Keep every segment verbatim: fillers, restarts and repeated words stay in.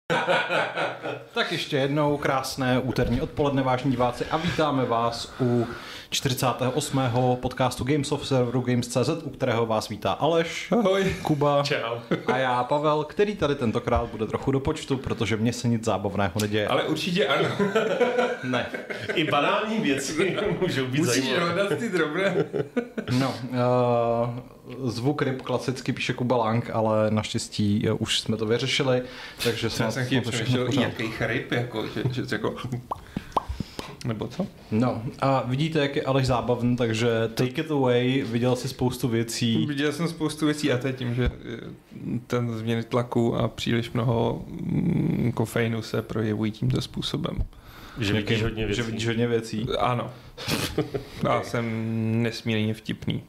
Tak ještě jednou krásné úterní odpoledne, vážní diváci, a vítáme vás u čtyřicátého osmého podcastu Games of serveru Games tečka cé zet, u kterého vás vítá Aleš, ahoj, Kuba čau, a já Pavel, který tady tentokrát bude trochu do počtu, protože mně se nic zábavného neděje. Ale určitě ano. Ne. I banální věci můžou být Musíš zajímavé. hledat ty drobné. No, uh, zvuk ryb klasicky píše Kuba Lang, ale naštěstí uh, už jsme to vyřešili, takže Já jsem chtěl to všechno přemýšlel, pořád. jakých ryb, jako, že, že jako... Nebo co? No, a vidíte, jak je Aleš zábavný, takže take it away, viděl si spoustu věcí. Viděl jsem spoustu věcí a to je tím, že ten změny tlaku a příliš mnoho mm, kofeinu se projevují tímto způsobem. Že vidíš hodně věcí. Že vidíš hodně věcí. Ano. Já jsem nesmírně vtipný.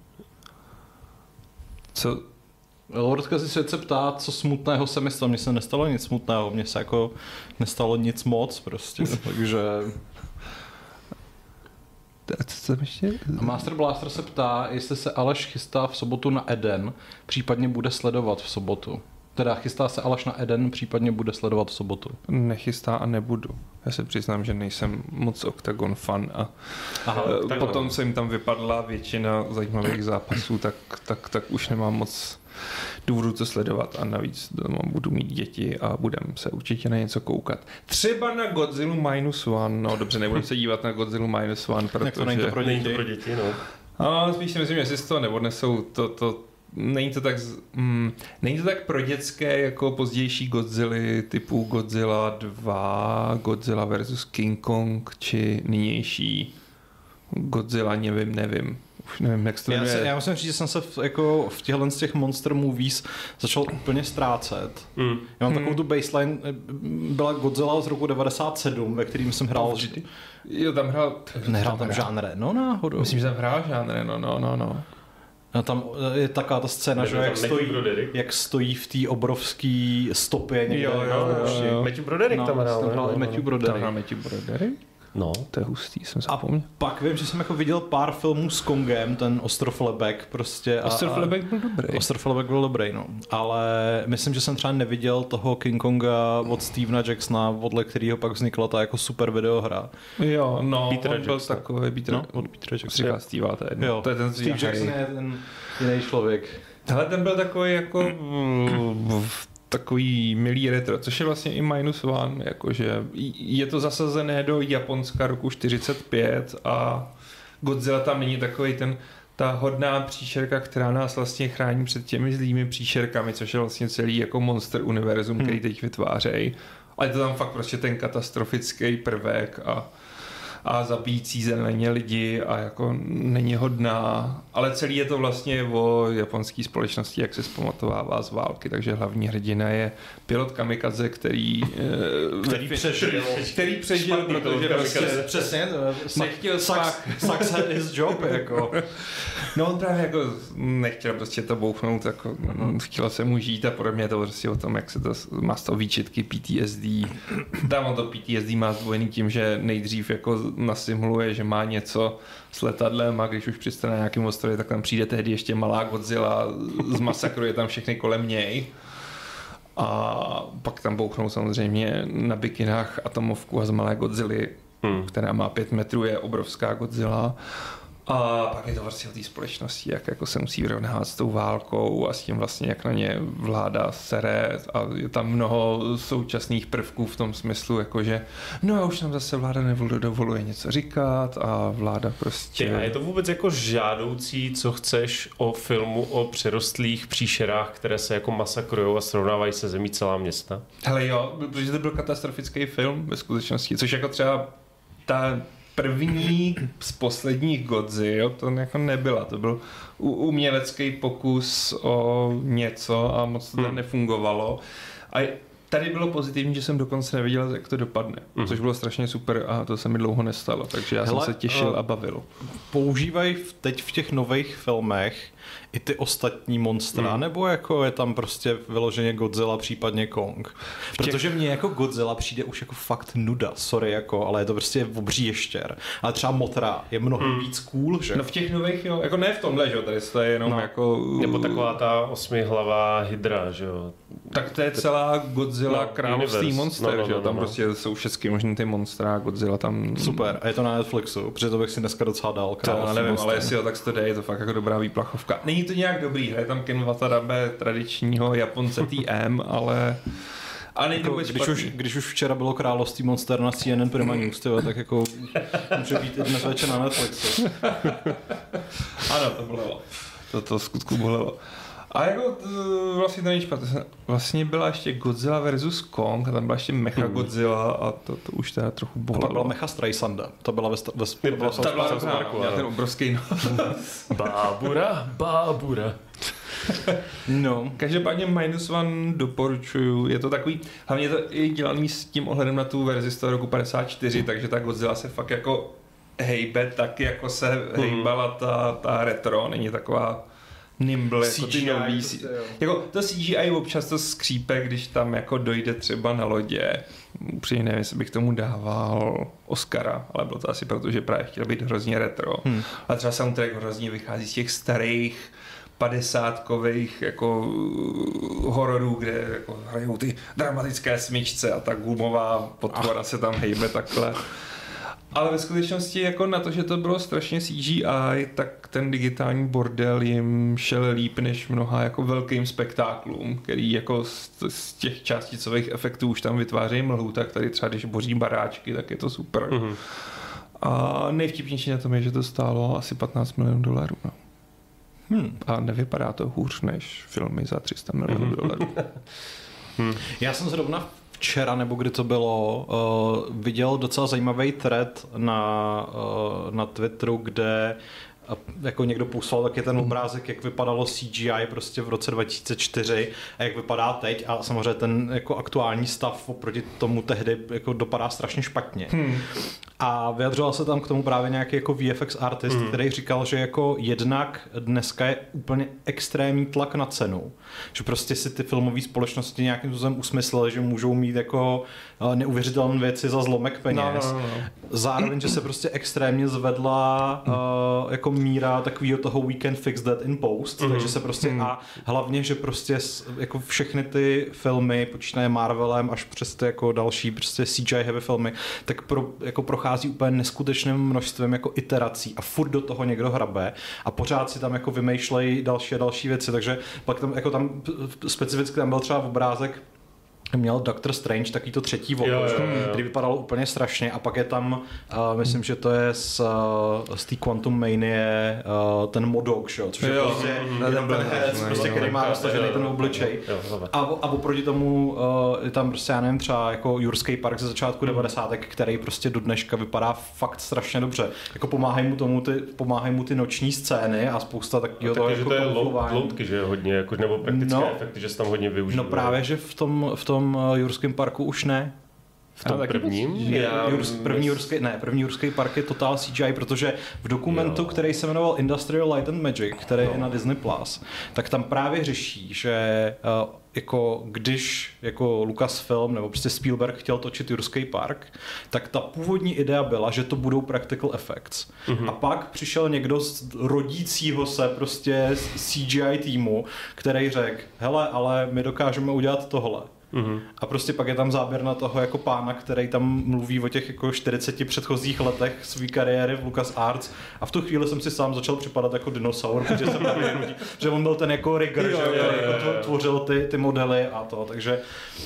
Co? Lordka si svět se ptá, co smutného se mi stalo. Mně se nestalo nic smutného, mně se jako nestalo nic moc prostě, takže... A co tam ještě? A Master Blaster se ptá, jestli se Aleš chystá v sobotu na Eden, případně bude sledovat v sobotu. Teda chystá se Aleš na Eden, případně bude sledovat v sobotu. Nechystá a nebudu. Já se přiznám, že nejsem moc Octagon fan a Aha, uh, potom, co jim tam vypadla většina zajímavých zápasů, tak, tak, tak už nemám moc důvodu to sledovat a navíc doma budu mít děti a budem se určitě na něco koukat. Třeba na Godzilla Minus One, no dobře, nebudem se dívat na Godzilla Minus One, protože... Jak to není to pro děti? Není to pro děti, no. A spíš si myslím, že si z toho neodnesou to, to Není to, tak, mm, není to tak pro dětské jako pozdější Godzilla typu Godzilla dva, Godzilla versus King Kong, či nynější Godzilla, nevím, nevím. Už nevím, jak se to já, jmenuje. se, já musím říct, že jsem se v, jako v těchto z těch monster movies začal úplně ztrácet. Mm. Já mám Hmm. takovou tu baseline, byla Godzilla z roku devadesát sedm, ve kterým jsem hrál... Jo, tam hrál... Nehrál tam žánr Reno náhodou? Myslím, že tam hrál žánr Reno, no, no, no. No, tam je taková ta scéna, že jak stojí, jak stojí v té obrovské stopě někde. Jo, jo, jo, jo. Matthew Broderick no, tam hrál. Tam hrál no, i Matthew no. Broderick. Tam hrál Matthew Broderick? No. To je hustý, jsem A zapomněl. pak vím, že jsem jako viděl pár filmů s Kongem, ten Ostrov Lebek prostě. A, Ostrov Lebek byl dobrý. Ostrov Lebek byl dobrý, no. Ale myslím, že jsem třeba neviděl toho King Konga od Stevena Jacksona, odle kterého pak vznikla ta jako super videohra. Jo, no, Peter on byl Jackson. takový, Peter, No, od Petra Jacksona. říká Steve, to je jedno. Jo, To je ten, Steve Jackson je ten jiný člověk. Hele, ten byl takový jako mm, takový milý retro, což je vlastně i Minus One, jakože je to zasazené do Japonska roku čtyřicet pět a Godzilla tam není takový ten ta hodná příšerka, která nás vlastně chrání před těmi zlými příšerkami, což je vlastně celý jako monster univerzum, hmm. který teď vytvářejí. Ale je to tam fakt prostě ten katastrofický prvek a a zabíjící zeleně lidi a jako není hodná, ale celý je to vlastně o japonské společnosti, jak se zpamatovává z války, takže hlavní hrdina je pilot kamikaze, který Který přežil. který přežil, Špatný protože pilot prostě kamikaze. Přesně, nechtěl sucks, sucks had his job, jako. no on právě jako nechtěl prostě to bouchnout, jako chtěla se mu žít a podobně, to prostě o tom, jak se to má z toho výčitky P T S D. Tam on to P T S D má zdvojený tím, že nejdřív jako nasimuluje, že má něco s letadlem a když už přistane na nějakým ostrově, tak tam přijde tehdy ještě malá Godzilla, zmasakruje tam všechny kolem něj a pak tam bouchnou samozřejmě na bikinách atomovku a z malé Godzilly, hmm. která má pět metrů, je obrovská Godzilla. A pak je to vlastně o té společnosti, jak jako se musí vyrovnávat s tou válkou a s tím vlastně, jak na ně vláda sere a je tam mnoho současných prvků v tom smyslu, jakože no a už nám zase vláda nedovoluje něco říkat a vláda prostě... Ty, a je to vůbec jako žádoucí, co chceš o filmu o přerostlých příšerách, které se jako masakrujou a srovnávají se zemí celá města? Hele jo, protože to byl katastrofický film ve skutečnosti, což jako třeba ta první z posledních Godzilla, to jako nebyla, to byl umělecký pokus o něco a moc to tam nefungovalo. A tady bylo pozitivní, že jsem dokonce nevěděl, jak to dopadne, mm. což bylo strašně super a to se mi dlouho nestalo, takže já Hele, jsem se těšil uh, a bavil. Používají teď v těch nových filmech i ty ostatní monstra, mm. nebo jako je tam prostě vyloženě Godzilla, případně Kong? Protože mně jako Godzilla přijde už jako fakt nuda, sorry, jako, ale je to prostě obří ještěr. Ale třeba Mothra je mnohem mm. víc cool, že? No v těch nových, jo, jako ne v tomhle, že jo, tady to je jenom no. jako... Nebo taková ta osmihlavá hydra, že jo? Tak to je celá Godzilla no, království monster, no, no, že jo? no, Tam no. prostě jsou všechny možný ty monstra, Godzilla tam... Super, a je to na Netflixu, protože to bych si dneska docela dal. To já nevím, ale jestli jo, tak se to jde, je to fakt jako dobrá výplachovka. Není to nějak dobrý, je tam Ken Watanabe, tradičního Japonce T M, ale... A není jako, to když, už, když už včera bylo království monster na C N N Prima News, tyjo, tak jako může být i dnes večer na Netflixu. Ano, to bolelo. To to skutku bolelo. A jako to, vlastně to není špatné. Vlastně byla ještě Godzilla versus Kong a tam byla ještě Mecha Godzilla a to, to už teda trochu A pak bolelo. byla Mecha Streisanda, to byla ve, ve, ve, ve, Ta byla South dobrá, Parku, měla ano. ten obrovský nos. Bábura, bábura. No. Každopádně Minus One doporučuju, je to takový, hlavně je to i dělaný s tím ohledem na tu verzi z toho roku padesát čtyři, takže ta Godzilla se fakt jako hejbe tak, jako se hejbala ta, ta retro, není taková nimble, jako ty nový. prostě, jo. Jako to C G I občas to skřípe, když tam jako dojde třeba na lodě. Upřímně nevím, jestli bych tomu dával Oscara, ale bylo to asi proto, že právě chtěl být hrozně retro. Hmm. A třeba soundtrack hrozně vychází z těch starých padesátkových jako hororů, kde jako hrajou ty dramatické smyčce a ta gumová potvora se tam hejbe takhle. Ale ve skutečnosti jako na to, že to bylo strašně C G I, tak ten digitální bordel jim šel líp než mnoha jako velkým spektáklům, který jako z, z těch částicových efektů už tam vytvářejí mlhu, tak tady třeba když boří baráčky, tak je to super. Mm-hmm. A nejvtipnější na tom je, že to stálo asi patnáct milionů dolarů. No. Hmm. A nevypadá to hůř než filmy za tři sta milionů mm-hmm. dolarů. Hmm. Já jsem zrovna včera, nebo kdy to bylo, uh, viděl docela zajímavý thread na, uh, na Twitteru, kde uh, jako někdo poslal taky ten obrázek, jak vypadalo C G I prostě v roce dva tisíce čtyři a jak vypadá teď a samozřejmě ten jako aktuální stav oproti tomu tehdy jako dopadá strašně špatně. Hmm. A vyjadřoval se tam k tomu právě nějaký jako V F X artist, mm. který říkal, že jako jednak dneska je úplně extrémní tlak na cenu. Že prostě si ty filmové společnosti nějakým způsobem usmysleli, že můžou mít jako neuvěřitelné věci za zlomek peněz. No, no, no. Zároveň, že se prostě extrémně zvedla uh, jako míra takového toho we can fix that in post. Mm. Takže se prostě mm. a hlavně, že prostě jako všechny ty filmy, počínaje Marvelem až přes ty jako další prostě C G I heavy filmy, tak pro, jako prochází úplně neskutečným množstvím jako iterací a furt do toho někdo hrabe a pořád si tam jako vymýšlejí další a další věci, takže pak tam jako tam specificky tam byl třeba obrázek, měl Doctor Strange takový to třetí oko, který vypadalo úplně strašně a pak je tam, uh, myslím, že to je z, uh, z té Quantum Manie uh, ten Modok, že? Což je jo, prostě mm, ten, ten herec, prostě, který má roztažený ten obličej. A, a oproti tomu uh, je tam prostě, já nevím, třeba jako Jurský park ze začátku devadesátek, který prostě do dneška vypadá fakt strašně dobře. Jako pomáhají mu tomu ty, pomáhají mu ty noční scény a spousta takového toho jako to je loutky, že hodně, jako, nebo praktické no, efekty, že se tam hodně využívají. No právě, že v tom, v tom Jurském parku už ne. V tom prvním? Já, Jurs, první Jurský, ne, první Jurský park je total C G I, protože v dokumentu, jo. který se jmenoval Industrial Light and Magic, který no. je na Disney Plus, tak tam právě řeší, že uh, jako když jako Lucasfilm nebo prostě Spielberg chtěl točit Jurský park, tak ta původní idea byla, že to budou practical effects. Mm-hmm. A pak přišel někdo z rodícího se prostě C G I týmu, který řekl, hele, ale my dokážeme udělat tohle. Mm-hmm. A prostě pak je tam záběr na toho jako pána, který tam mluví o těch jako čtyřiceti předchozích letech své kariéry v LucasArts a v tu chvíli jsem si sám začal připadat jako dinosaur, protože jsem tam hnutí, že on byl ten jako rigger, jo, že jo, jo, jako jo, jo. tvořil ty, ty modely a to, takže...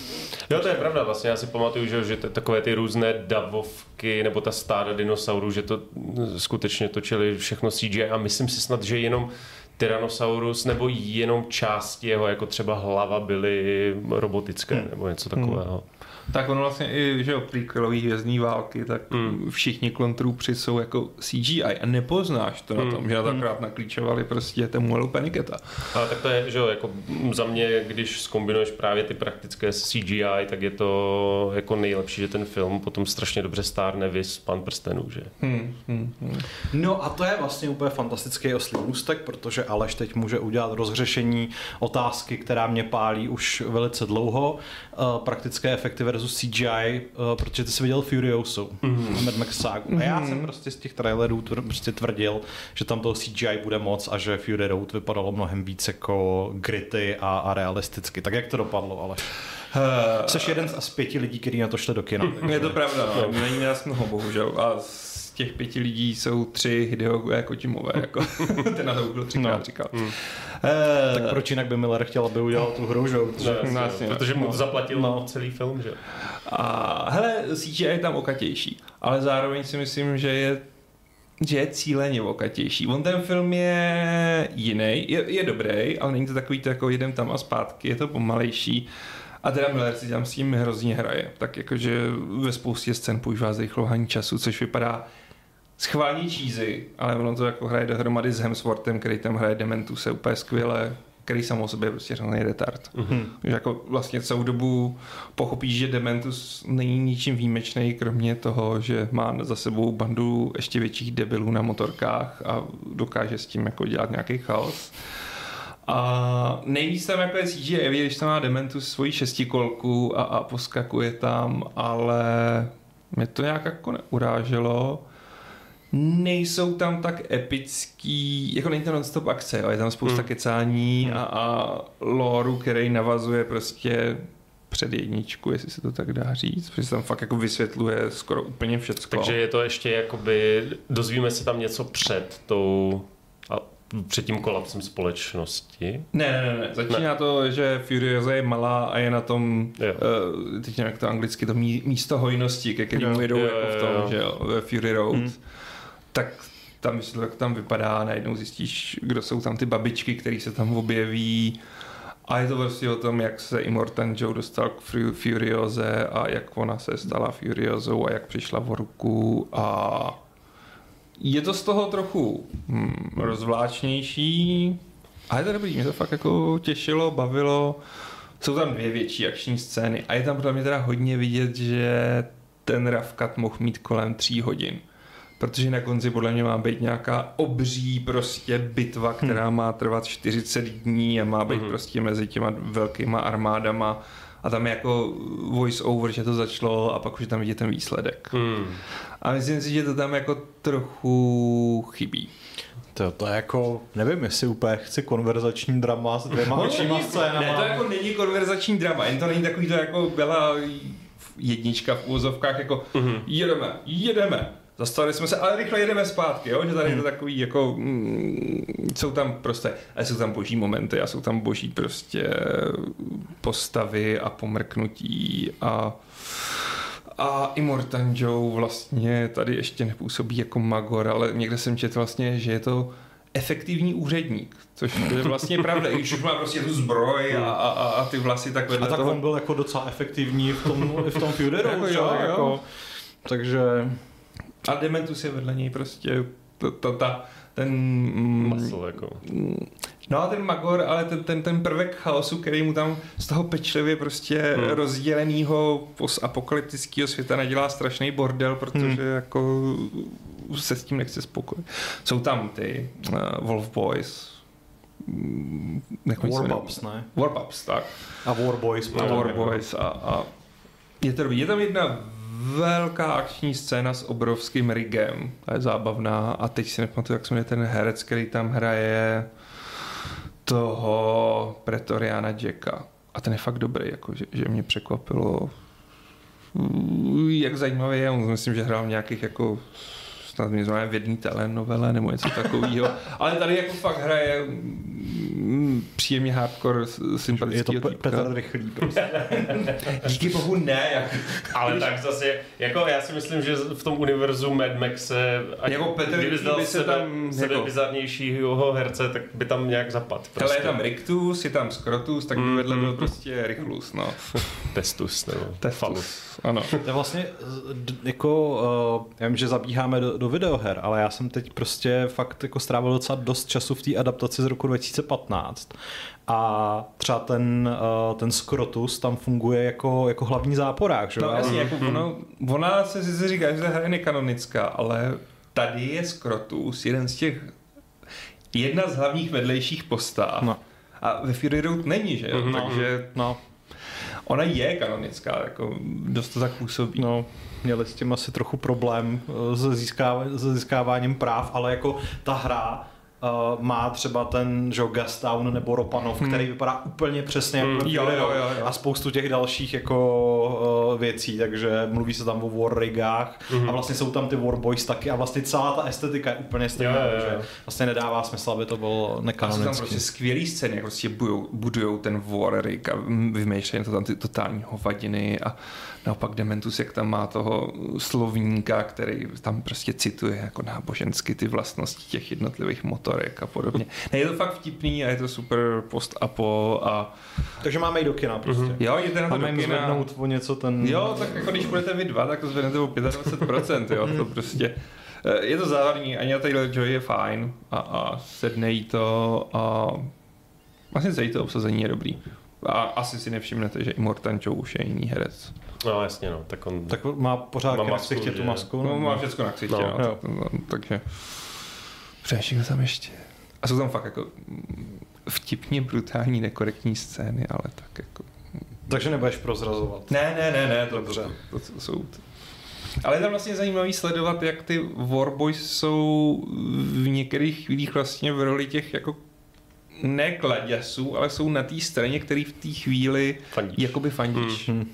Jo, to je pravda, vlastně já si pamatuju, že, že t- takové ty různé davovky nebo ta stáda dinosaurů, že to skutečně točili všechno C G I a myslím si snad, že jenom Tyrannosaurus nebo jenom části jeho, jako třeba hlava, byly robotické hmm. nebo něco takového. Hmm. Tak ono vlastně i, že jo, prequelový Hvězdní války, tak hmm. všichni klontrůpři jsou jako C G I a nepoznáš to hmm. na tom, že takrát naklíčovali prostě Temuelu Peniketa. Ale tak to je, že jo, jako za mě, když zkombinuješ právě ty praktické C G I, tak je to jako nejlepší, že ten film potom strašně dobře stárne vis Pán prstenů, že? Hmm. Hmm. Hmm. No a to je vlastně úplně fantastický oslý můstek, protože Aleš teď může udělat rozřešení otázky, která mě pálí už velice dlouho. Praktické efekty versus versus C G I, uh, protože ty jsi viděl Furiosu, mm-hmm. Mad Max ságu. Mm-hmm. A já jsem prostě z těch trailerů tvr, prostě tvrdil, že tam toho C G I bude moc a že Fury Road vypadalo mnohem víc jako gritty a, a realisticky. Tak jak to dopadlo, ale... Uh, Jsi jeden z pěti lidí, kteří na to šli do kina. Je to pravda, no. Není nás mnoho, bohužel. A z těch pěti lidí jsou tři Hideo Kojimové, jako ten na to byl třikrát no. říkal. Hmm. Uh, tak proč jinak by Miller chtěl, aby udělal tu hru, že? No, no, protože mu to zaplatil no. celý film, že? A hele, C G I je tam okatější, ale zároveň si myslím, že je že je cíleně okatější. On ten film je jiný, je, je dobrý, ale není to takový to jako jedem tam a zpátky, je to pomalejší. A teda Miller si tam s tím hrozně hraje. Tak jakože ve spoustě scén používá zrychlování času, což vypadá schválně cheesy, ale ono to jako hraje dohromady s Hemsworthem, který tam hraje Dementuse úplně skvěle, který sam o sobě je prostě hrozný retard. Mm-hmm. Že jako vlastně celou dobu pochopíš, že Dementus není ničím výjimečný, kromě toho, že má za sebou bandu ještě větších debilů na motorkách a dokáže s tím jako dělat nějaký chaos. A nejvíc tam jako je C G I, když tam má Dementus svoji šestikolku a, a poskakuje tam, ale mě to nějak jako neuráželo. Nejsou tam tak epický, jako není to non-stop akce, jo? Je tam spousta hmm. kecání a, a lore, který navazuje prostě před jedničku, jestli se to tak dá říct, protože se tam fakt jako vysvětluje skoro úplně všecko. Takže je to ještě jakoby, dozvíme se tam něco před tou... před tím kolapsem společnosti? Ne, ne, ne. Začíná ne. to, že Furiosa je malá a je na tom, uh, teď nevím, jak to anglicky, to mí, místo hojnosti, ke kterému jedou jako v tom, že jo, ve Fury Road. Hmm. Tak tam, jak tam vypadá, najednou zjistíš, kdo jsou tam ty babičky, které se tam objeví. A je to prostě o tom, jak se Immortan Joe dostal k Furioze a jak ona se stala Furiosou a jak přišla o ruku a... Je to z toho trochu hmm, rozvláčnější, ale je to dobrý, mě to fakt jako těšilo, bavilo. Jsou tam dvě větší akční scény a je tam pro mě teda hodně vidět, že ten rough cut mohl mít kolem tří hodin. Protože na konci podle mě má být nějaká obří prostě bitva, která hmm. má trvat čtyřicet dní a má být hmm. prostě mezi těma velkýma armádama. A tam je jako voice over, že to začalo a pak už tam vidět ten výsledek. Hmm. A myslím si, že to tam jako trochu chybí. To, to je jako, nevím, jestli úplně chci konverzační drama s dvěma očíma scénama. Ne, to jako není konverzační drama, jen to není takový to jako byla jednička v úvozovkách, jako mm-hmm. jedeme, jedeme. Zastavili jsme se, ale rychle jedeme zpátky, jo? Že tady hmm. je to takový, jako, mm, jsou tam prostě, ale jsou tam boží momenty a jsou tam boží prostě postavy a pomrknutí a a Immortan Joe vlastně tady ještě nepůsobí jako magor, ale někde jsem četl vlastně, že je to efektivní úředník, což je vlastně pravda, i když už má prostě tu zbroj a, a, a ty vlasy tak vedle toho. A tak toho... on byl jako docela efektivní v tom, v tom Fury Road, jako, jo, jako, takže... A Dementus je vedle něj prostě ta, ta, ta, ten... Masl, jako. No a ten magor, ale ten, ten, ten prvek chaosu, který mu tam z toho pečlivě prostě hmm. rozdělenýho postapokalyptického světa nedělá strašný bordel, protože hmm. jako se s tím nechce spokojit. Jsou tam ty uh, Wolf Boys, Warpups, ne? Warpups, tak. A Warboys. A Warboys a, a je, to, je tam jedna velká akční scéna s obrovským rigem. Ta je zábavná a teď si nepamatuju, jak se jmenuje ten herec, který tam hraje toho Pretoriana Jacka. A ten je fakt dobrý, jako, že, že mě překvapilo, jak zajímavý je. Myslím, že hrál v nějakých jako snad mě znamená v jedné telenovele nebo něco takového. Ale tady jako fakt hraje mm, příjemně hardcore sympatického týpka. Je to Petr Rychlý prostě. Díky bohu ne. Jak... Ale když... tak zase, jako já si myslím, že v tom univerzu Mad Maxe, ať jako Petr kdyby zdal se sebe, tam sebe jako... bizarnějšího herce, tak by tam nějak zapadl. Prostě. Ale je tam Rictus, je tam Skrotus, tak by mm, vedle byl prostě Rychlus, no. Testus, nebo Testus. Falus. Ano. To je vlastně jako, uh, já vím, že zabíháme do, do videoher, ale já jsem teď prostě fakt jako strávil docela dost času v té adaptaci z roku dva tisíce patnáct a třeba ten, uh, ten Skrotus tam funguje jako, jako hlavní záporák, že? No jasně, jako ono, ona se si říká, že ta hra je nekanonická, ale tady je Skrotus jeden z těch, jedna z hlavních vedlejších postav. No. A ve Fury Road není, že jo? No. Takže no. Ona je kanonická, jako dost to tak působí. No, měli s tím asi trochu problém s, získáv- s získáváním práv, ale jako ta hra Uh, má třeba ten že, Gastown nebo Ropanov, hmm. který vypadá úplně přesně jako hmm. jo, jo, jo, jo. a spoustu těch dalších jako uh, věcí, takže mluví se tam o war rigách hmm. a vlastně jsou tam ty Warboys taky a vlastně celá ta estetika je úplně stejná, že vlastně nedává smysl, aby to bylo nekanonické. A jsou tam prostě skvělý scény, jak prostě budujou, budujou ten war rig a vymýšlejí to tam ty totální hovadiny a naopak Dementus, jak tam má toho slovníka, který tam prostě cituje jako nábožensky ty vlastnosti těch jednotlivých motorek a podobně. Ne, je to fakt vtipný a je to super post-apo a... Takže máme i do kina prostě. Mm-hmm. Jo, jděte na to máme do kina. Máme o něco ten... Jo, tak jako když budete vy dva, tak to zvednete o dvacet pět procent, jo, to prostě... Je to záhadný, Anya Taylor-Joy je fajn a, a sedne jí to a... Vlastně celý to obsazení je dobrý. A asi si nevšimnete, že i Morton Joe už je jiný herec. No jasně, no. Tak on... Tak má pořád na ksichtě tu masku. No, má všechno na ksichtě, no. no, no, no takže... Přemýšlím tam ještě. A jsou tam fakt jako vtipně brutální, nekorektní scény, ale tak jako... Takže nebudeš prozrazovat. Ne, ne, ne, ne, to, dobře. To, to, to jsou... Ale je tam vlastně zajímavý sledovat, jak ty Warboys jsou v některých chvílích vlastně v roli těch jako ne kladěsů, ale jsou na té straně, který v té chvíli fandíš. jakoby fandíš. Hmm.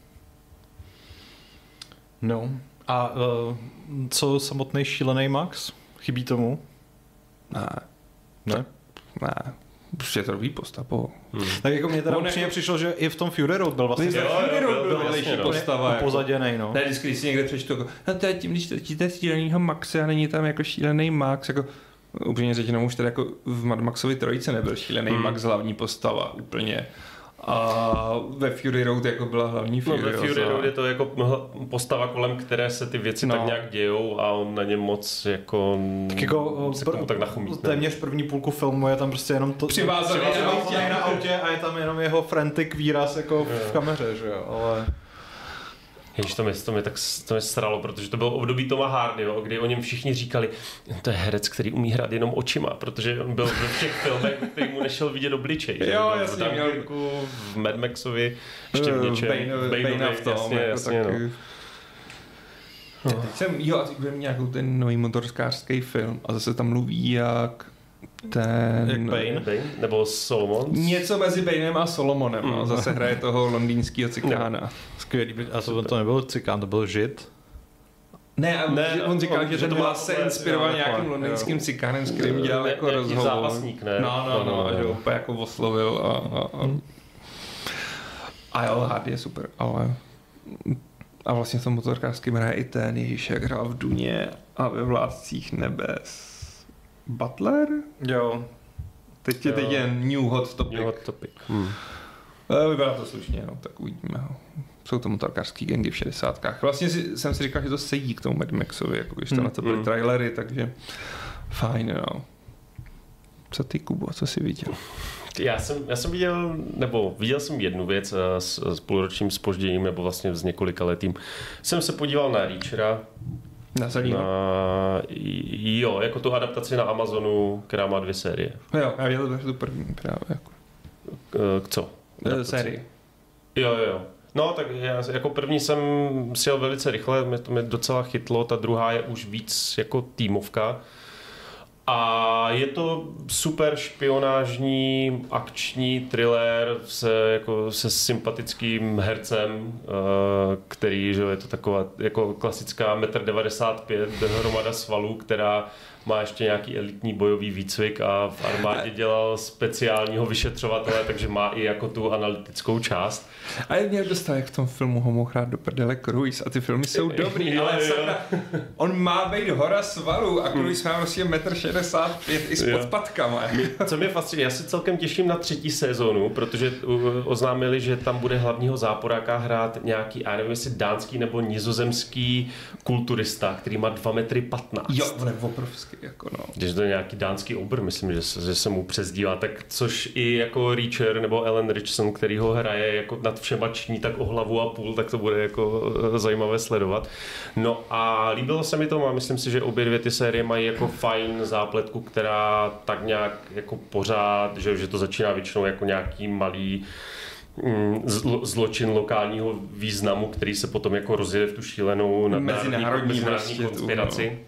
No. A uh, co samotný šílený Max? Chybí tomu? Ne. Ne? Ne. Prostě je to dobrý postapo. Hmm. Tak jako mě teda upřímně přišlo, že i v tom Fury Road byl vlastně Fury Road byl vlastně postava. Upozaděnej, no. Ne, vždycky, když si někde přečtu, jako, no to je tím, když čtíte šílenýho Maxe a není tam jako šílený Max, jako upřímně řečeno, už tady jako v Mad Maxovi trojice nebyl šílený hmm. Max hlavní postava úplně. A ve Fury Road jako byla hlavní Fury. No, ve Fury Road je to jako postava, kolem které se ty věci no. tak nějak dějou a on na ně moc jako, tak jako se k tomu tak nachumí. Téměř první půlku filmu je tam prostě jenom to přivázaný na autě, na autě a je tam jenom jeho frantic výraz jako v kameře, že jo, ale... Ježiš, to mě, to mě tak to mě sralo, protože to bylo období Toma Hardyho, kdy o něm všichni říkali, to je herec, který umí hrát jenom očima, protože on byl v těch filmech, který mu nešel vidět obličej. Jo, jasně, v Dunkirku, v Mad Maxovi, ještě v něčem. Bane v tom, jasně, jako jasně, taky. no. No. Teď jsem, jo, a teď budeme nějakou ten nový motorskářský film a zase tam mluví jak ten... Jak Bane? Bane? Nebo Solomon? Něco mezi Banem a Solomonem, mm. no. Zase hraje toho londýnského cikána. No. Skvělý, a to, to nebyl cikán, to byl žid. Ne, a ne, on říkal, on, že, že ten hlas se inspiroval jo, nějakým londýnským cikánem, s kterým dělal jako rozhovor. Zápasník, ne? No, no, no, no, že úplně jako oslovil a... A, a, a jo, Hardy je super, ale... A vlastně v tom motorkářském hraje i ten, ježiš, jak hrál v Duně a ve Vládcích nebes. Butler? Jo. Teď je, teď je New Hot Topic. New Hot Topic. Hmm. Vypadá to slušně, no, tak uvidíme. Jsou to motorkářský gangy v šedesátkách. Vlastně si, jsem si říkal, že to sedí k tomu Mad Maxovi, jako když tam na to byly hmm. trailery, takže fajn, no. Co ty, Kubo, co jsi viděl? Já jsem, já jsem viděl, nebo viděl jsem jednu věc s, s půlročním zpožděním, nebo vlastně s několika letým. Jsem se podíval na Reachera. Na na, jo, jako tu adaptaci na Amazonu, která má dvě série. Jo, já viděl tu první právě. Jako. K co? Série. Jo, jo. No, tak já jako první jsem sjel velice rychle, mě to mě docela chytlo, ta druhá je už víc jako týmovka. A je to super špionážní, akční thriller se, jako, se sympatickým hercem, který, že je to taková jako klasická metr devadesát pět, hromada svalů, která má ještě nějaký elitní bojový výcvik a v armádě dělal speciálního vyšetřovatele, takže má i jako tu analytickou část. A je mě dostal, jak v tom filmu ho mohl hrát do prdele Cruise a ty filmy jsou dobrý, ale sakra, on má být hora svalů a Cruise má vlastně metr šedesát pět i s podpatkama. Co mě fascinuje, já se celkem těším na třetí sezónu, protože oznámili, že tam bude hlavního záporáka hrát nějaký, já nevím, jestli dánský nebo nizozemský kulturista, který má dva metry patnáct. Jo, on je obrovský. Jako no. Když to je nějaký dánský obr, myslím, že se, že se mu přezdívá, tak což i jako Reacher nebo Ellen Richardson, který ho hraje jako nad všema ční, tak o hlavu a půl, tak to bude jako zajímavé sledovat. No a líbilo se mi to a myslím si, že obě dvě ty série mají jako fajn zápletku, která tak nějak jako pořád, že, že to začíná většinou jako nějaký malý zlo, zločin lokálního významu, který se potom jako rozjede v tu šílenou nadnárodní mezinárodní konspiraci. Tu, no.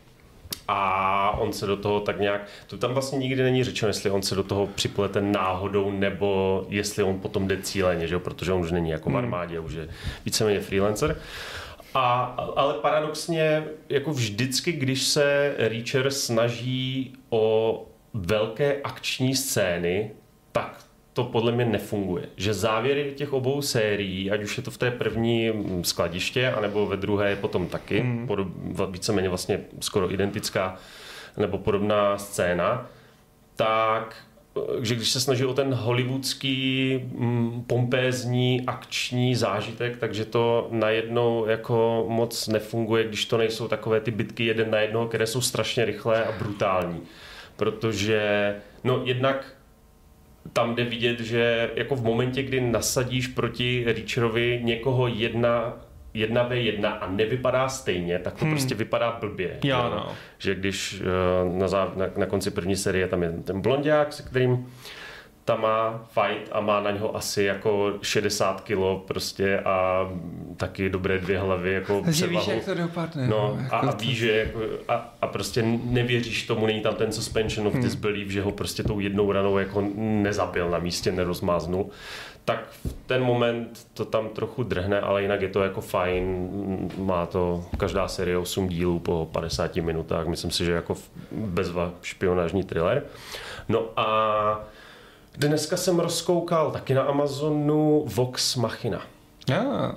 A on se do toho tak nějak, to tam vlastně nikdy není řečeno, jestli on se do toho připlete náhodou, nebo jestli on potom jde cíleně, že? Protože on už není jako v armádě, už je víceméně freelancer. A, ale paradoxně, jako vždycky, když se Reacher snaží o velké akční scény, tak to podle mě nefunguje. Že závěry těch obou sérií, ať už je to v té první Skladiště, anebo ve druhé potom taky, mm. podob, víceméně vlastně skoro identická nebo podobná scéna, tak že když se snaží o ten hollywoodský pompézní akční zážitek, takže to najednou jako moc nefunguje, když to nejsou takové ty bitky jeden na jednoho, které jsou strašně rychlé a brutální. Protože no jednak tam jde vidět, že jako v momentě, kdy nasadíš proti Reacherovi někoho jedna, jedna ve jedna a nevypadá stejně, tak to hmm. prostě vypadá blbě. Já, no. Že když na, záv, na, na konci první série tam je ten blonďák, se kterým tam má fight a má na něho asi jako šedesát kilo prostě a taky dobré dvě hlavy jako převahu. Víš, jak to dopadne. No, a, a víš, že jako, a, a prostě nevěříš tomu, není tam ten suspension of hmm. disbelief, že ho prostě tou jednou ranou jako nezabil na místě, nerozmáznul. Tak v ten moment to tam trochu drhne, ale jinak je to jako fajn. Má to každá série osm dílů po padesáti minutách. Myslím si, že jako bezva špionážní thriller. No a dneska jsem rozkoukal taky na Amazonu Vox Machina. Ah.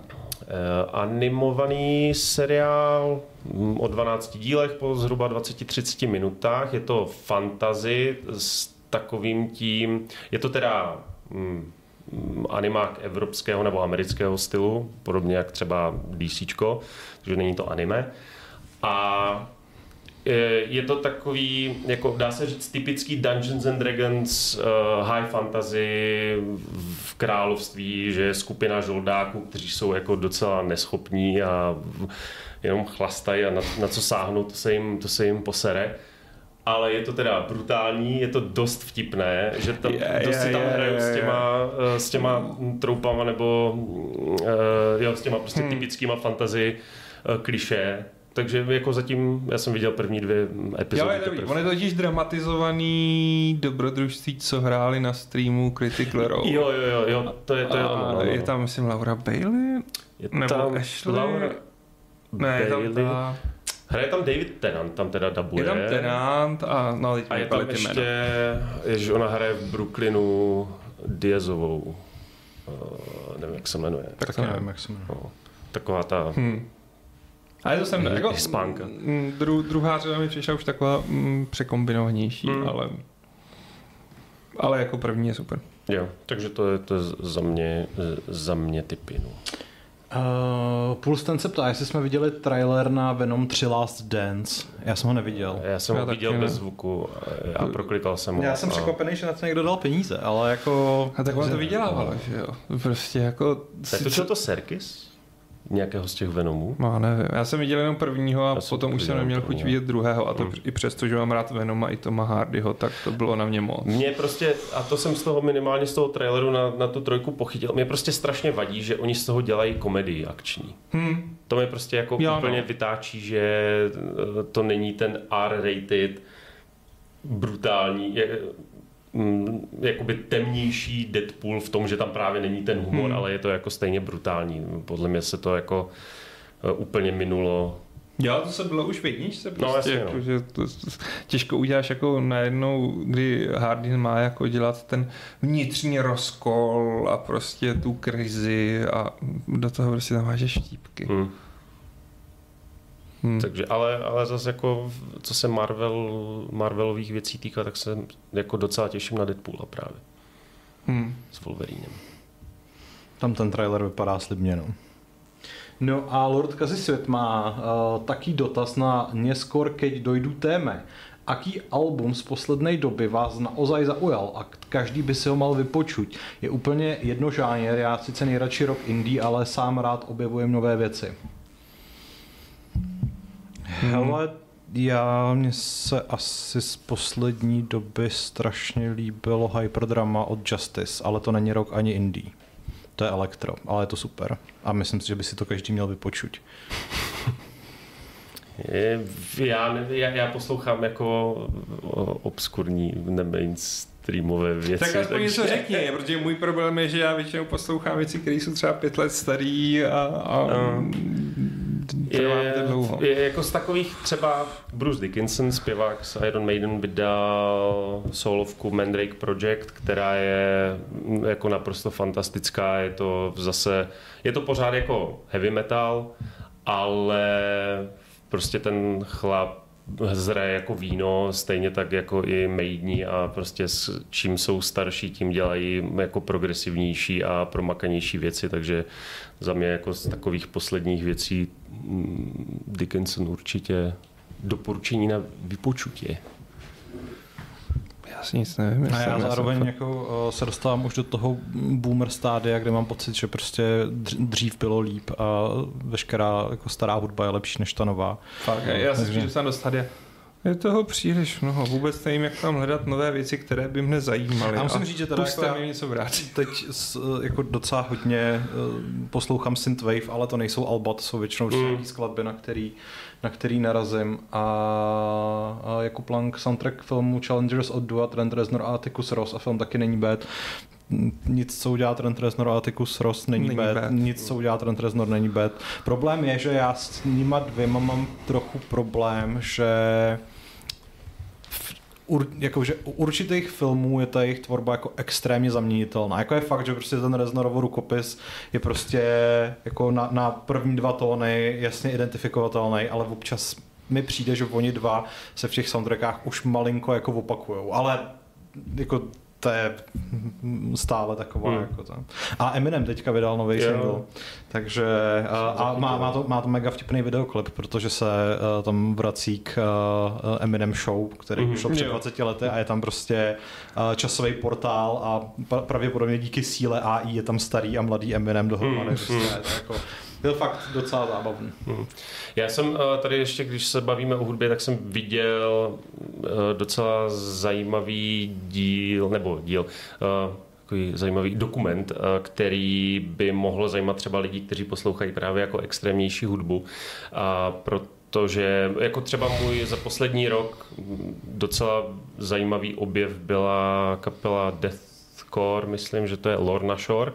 Animovaný seriál o dvanácti dílech po zhruba dvaceti třiceti minutách. Je to fantasy s takovým tím, je to teda mm, animák evropského nebo amerického stylu, podobně jak třeba DCčko, takže není to anime. A je to takový, jako dá se říct, typický Dungeons and Dragons uh, high fantasy v království, že je skupina žoldáků, kteří jsou jako docela neschopní a jenom chlastají a na, na co sáhnou, to se jim, to se jim posere. Ale je to teda brutální, je to dost vtipné, že tam, yeah, dost si tam yeah, hrajou yeah, s těma, yeah. s těma troupama nebo uh, jo, s těma prostě hmm. typickýma fantasy uh, klišé. Takže jako zatím, já jsem viděl první dvě epizody. Jo, je on je totiž dramatizovaný dobrodružství, co hráli na streamu Critical Role. Jo, jo, jo, jo, to je to. Je, ono, no, je no. tam, myslím, Laura Bailey? Je nebo tam Ashley? Laura ne, Bailey. Je tam ta... Hraje tam David Tennant, tam teda dabuje. Je tam Tennant a, no, a je tam ještě, jež ona hraje v Brooklynu Diazovou. Uh, nevím, jak se jmenuje. Tak to nevím, jak se jmenuje. No, taková ta... Hmm. Ale to jsem jako Hispánka. Dru, druhá řada mi přišla už taková mm, překombinovanější, hmm. ale ale jako první je super. Jo, takže to je to za mě za mě typy. No. Uh, Puls ten se ptá, jestli jsme viděli trailer na Venom tři Last Dance. Já jsem ho neviděl. Já jsem já ho viděl bez zvuku a proklikal jsem ho. Já jsem a... překvapený, že na to někdo dal peníze, ale jako... A tak on to vydělával, že jo. Prostě jako... Tak to, to Serkis? Nějakého z těch Venomů? No, nevím. Já jsem viděl jenom prvního a já potom už jsem neměl chuť vidět druhého a to mm. i přesto, že mám rád Venoma i Toma Hardyho, tak to bylo na mě moc. Mě prostě, a to jsem z toho minimálně z toho traileru na, na tu trojku pochytil, mě prostě strašně vadí, že oni z toho dělají komedii akční. Hmm. To mě prostě jako já, úplně no. vytáčí, že to není ten R-rated brutální, je, jakoby temnější Deadpool v tom, že tam právě není ten humor, hmm. ale je to jako stejně brutální. Podle mě se to jako úplně minulo. Jo, to se bylo už v jedničce prostě, no, jasně, jako, no. že to, těžko uděláš jako najednou, kdy Hardy má jako dělat ten vnitřní rozkol a prostě tu krizi a do toho prostě tam máš štípky. Hmm. Hmm. Takže, ale, ale zase jako, co se Marvel, Marvelových věcí týká, tak se jako docela těším na Deadpoola právě. Hmm. S Wolverinem. Tam ten trailer vypadá slibně, no. No a Lord Kazisvět má uh, taký dotaz na neskôr, keď dojdu téme. Aký album z poslednej doby vás naozaj zaujal a každý by si ho mal vypočuť? Je úplně jedno žáněr, já sice nejradši rock indie, ale sám rád objevujem nové věci. Hele, já mně se asi z poslední doby strašně líbilo Hyperdrama od Justice, ale to není rock ani indie. to je elektro, ale je to super. A myslím si, že by si to každý měl vypočuť. Já, já, já poslouchám jako obskurní, nemainstreamové věci. Tak aspoň něco takže... řekni, protože můj problém je, že já většinou poslouchám věci, které jsou třeba pět let starý a, a um, trvám to dlouho. Je, jako z takových třeba Bruce Dickinson, zpěvák z Iron Maiden, vydal solovku Mandrake Project, která je jako naprosto fantastická. Je to zase, je to pořád jako heavy metal, ale prostě ten chlap zraje jako víno, stejně tak jako i Maideni a prostě s čím jsou starší, tím dělají jako progresivnější a promakanější věci, takže za mě jako z takových posledních věcí Dickinson určitě doporučení na vypočutí. Já si nic nevím. A já zároveň jako se dostávám už do toho boomer stádia, kde mám pocit, že prostě dřív bylo líp a veškerá jako stará hudba je lepší než ta nová. Fakt, já se spíš dostávám do stádia. Je toho příliš mnoho. Vůbec nevím, jak tam hledat nové věci, které by mě zajímaly. Já musím říct, že teda jako mi něco vrátit. Teď jako docela hodně poslouchám synthwave, ale to nejsou alba, to jsou většinou mm. skladby, na který, na který narazím. A, a jako Plank soundtrack filmu Challengers od Dua, Trent Reznor a Atticus Ross, a film taky není bad. Nic, co udělá Trent Reznor a Atticus Ross, není, není bad. bad. Nic, co udělá Trent Reznor, není bad. Problém je, že já s nima dvěma mám trochu problém, že Ur, jakože u určitých filmů je ta jejich tvorba jako extrémně zaměnitelná. Jako je fakt, že prostě ten Reznorovo rukopis je prostě jako na, na první dva tóny jasně identifikovatelný, ale občas mi přijde, že oni dva se v těch soundtrackách už malinko jako opakujou. Ale jako to je stále taková hmm. jako to. A Eminem teďka vydal nový single, takže a, a má, má, to, má to mega vtipný videoklip, protože se uh, tam vrací k uh, Eminem Show, který mm-hmm. šel před dvaceti lety a je tam prostě uh, časový portál a pravděpodobně díky síle A I je tam starý a mladý Eminem dohromady. Mm-hmm. Prostě, je to jako, byl fakt docela zábavný. Hmm. Já jsem tady ještě, když se bavíme o hudbě, tak jsem viděl docela zajímavý díl, nebo díl, takový zajímavý dokument, který by mohl zajímat třeba lidi, kteří poslouchají právě jako extrémnější hudbu. A protože jako třeba můj za poslední rok docela zajímavý objev byla kapela Deathcore, myslím, že to je Lorna Shore,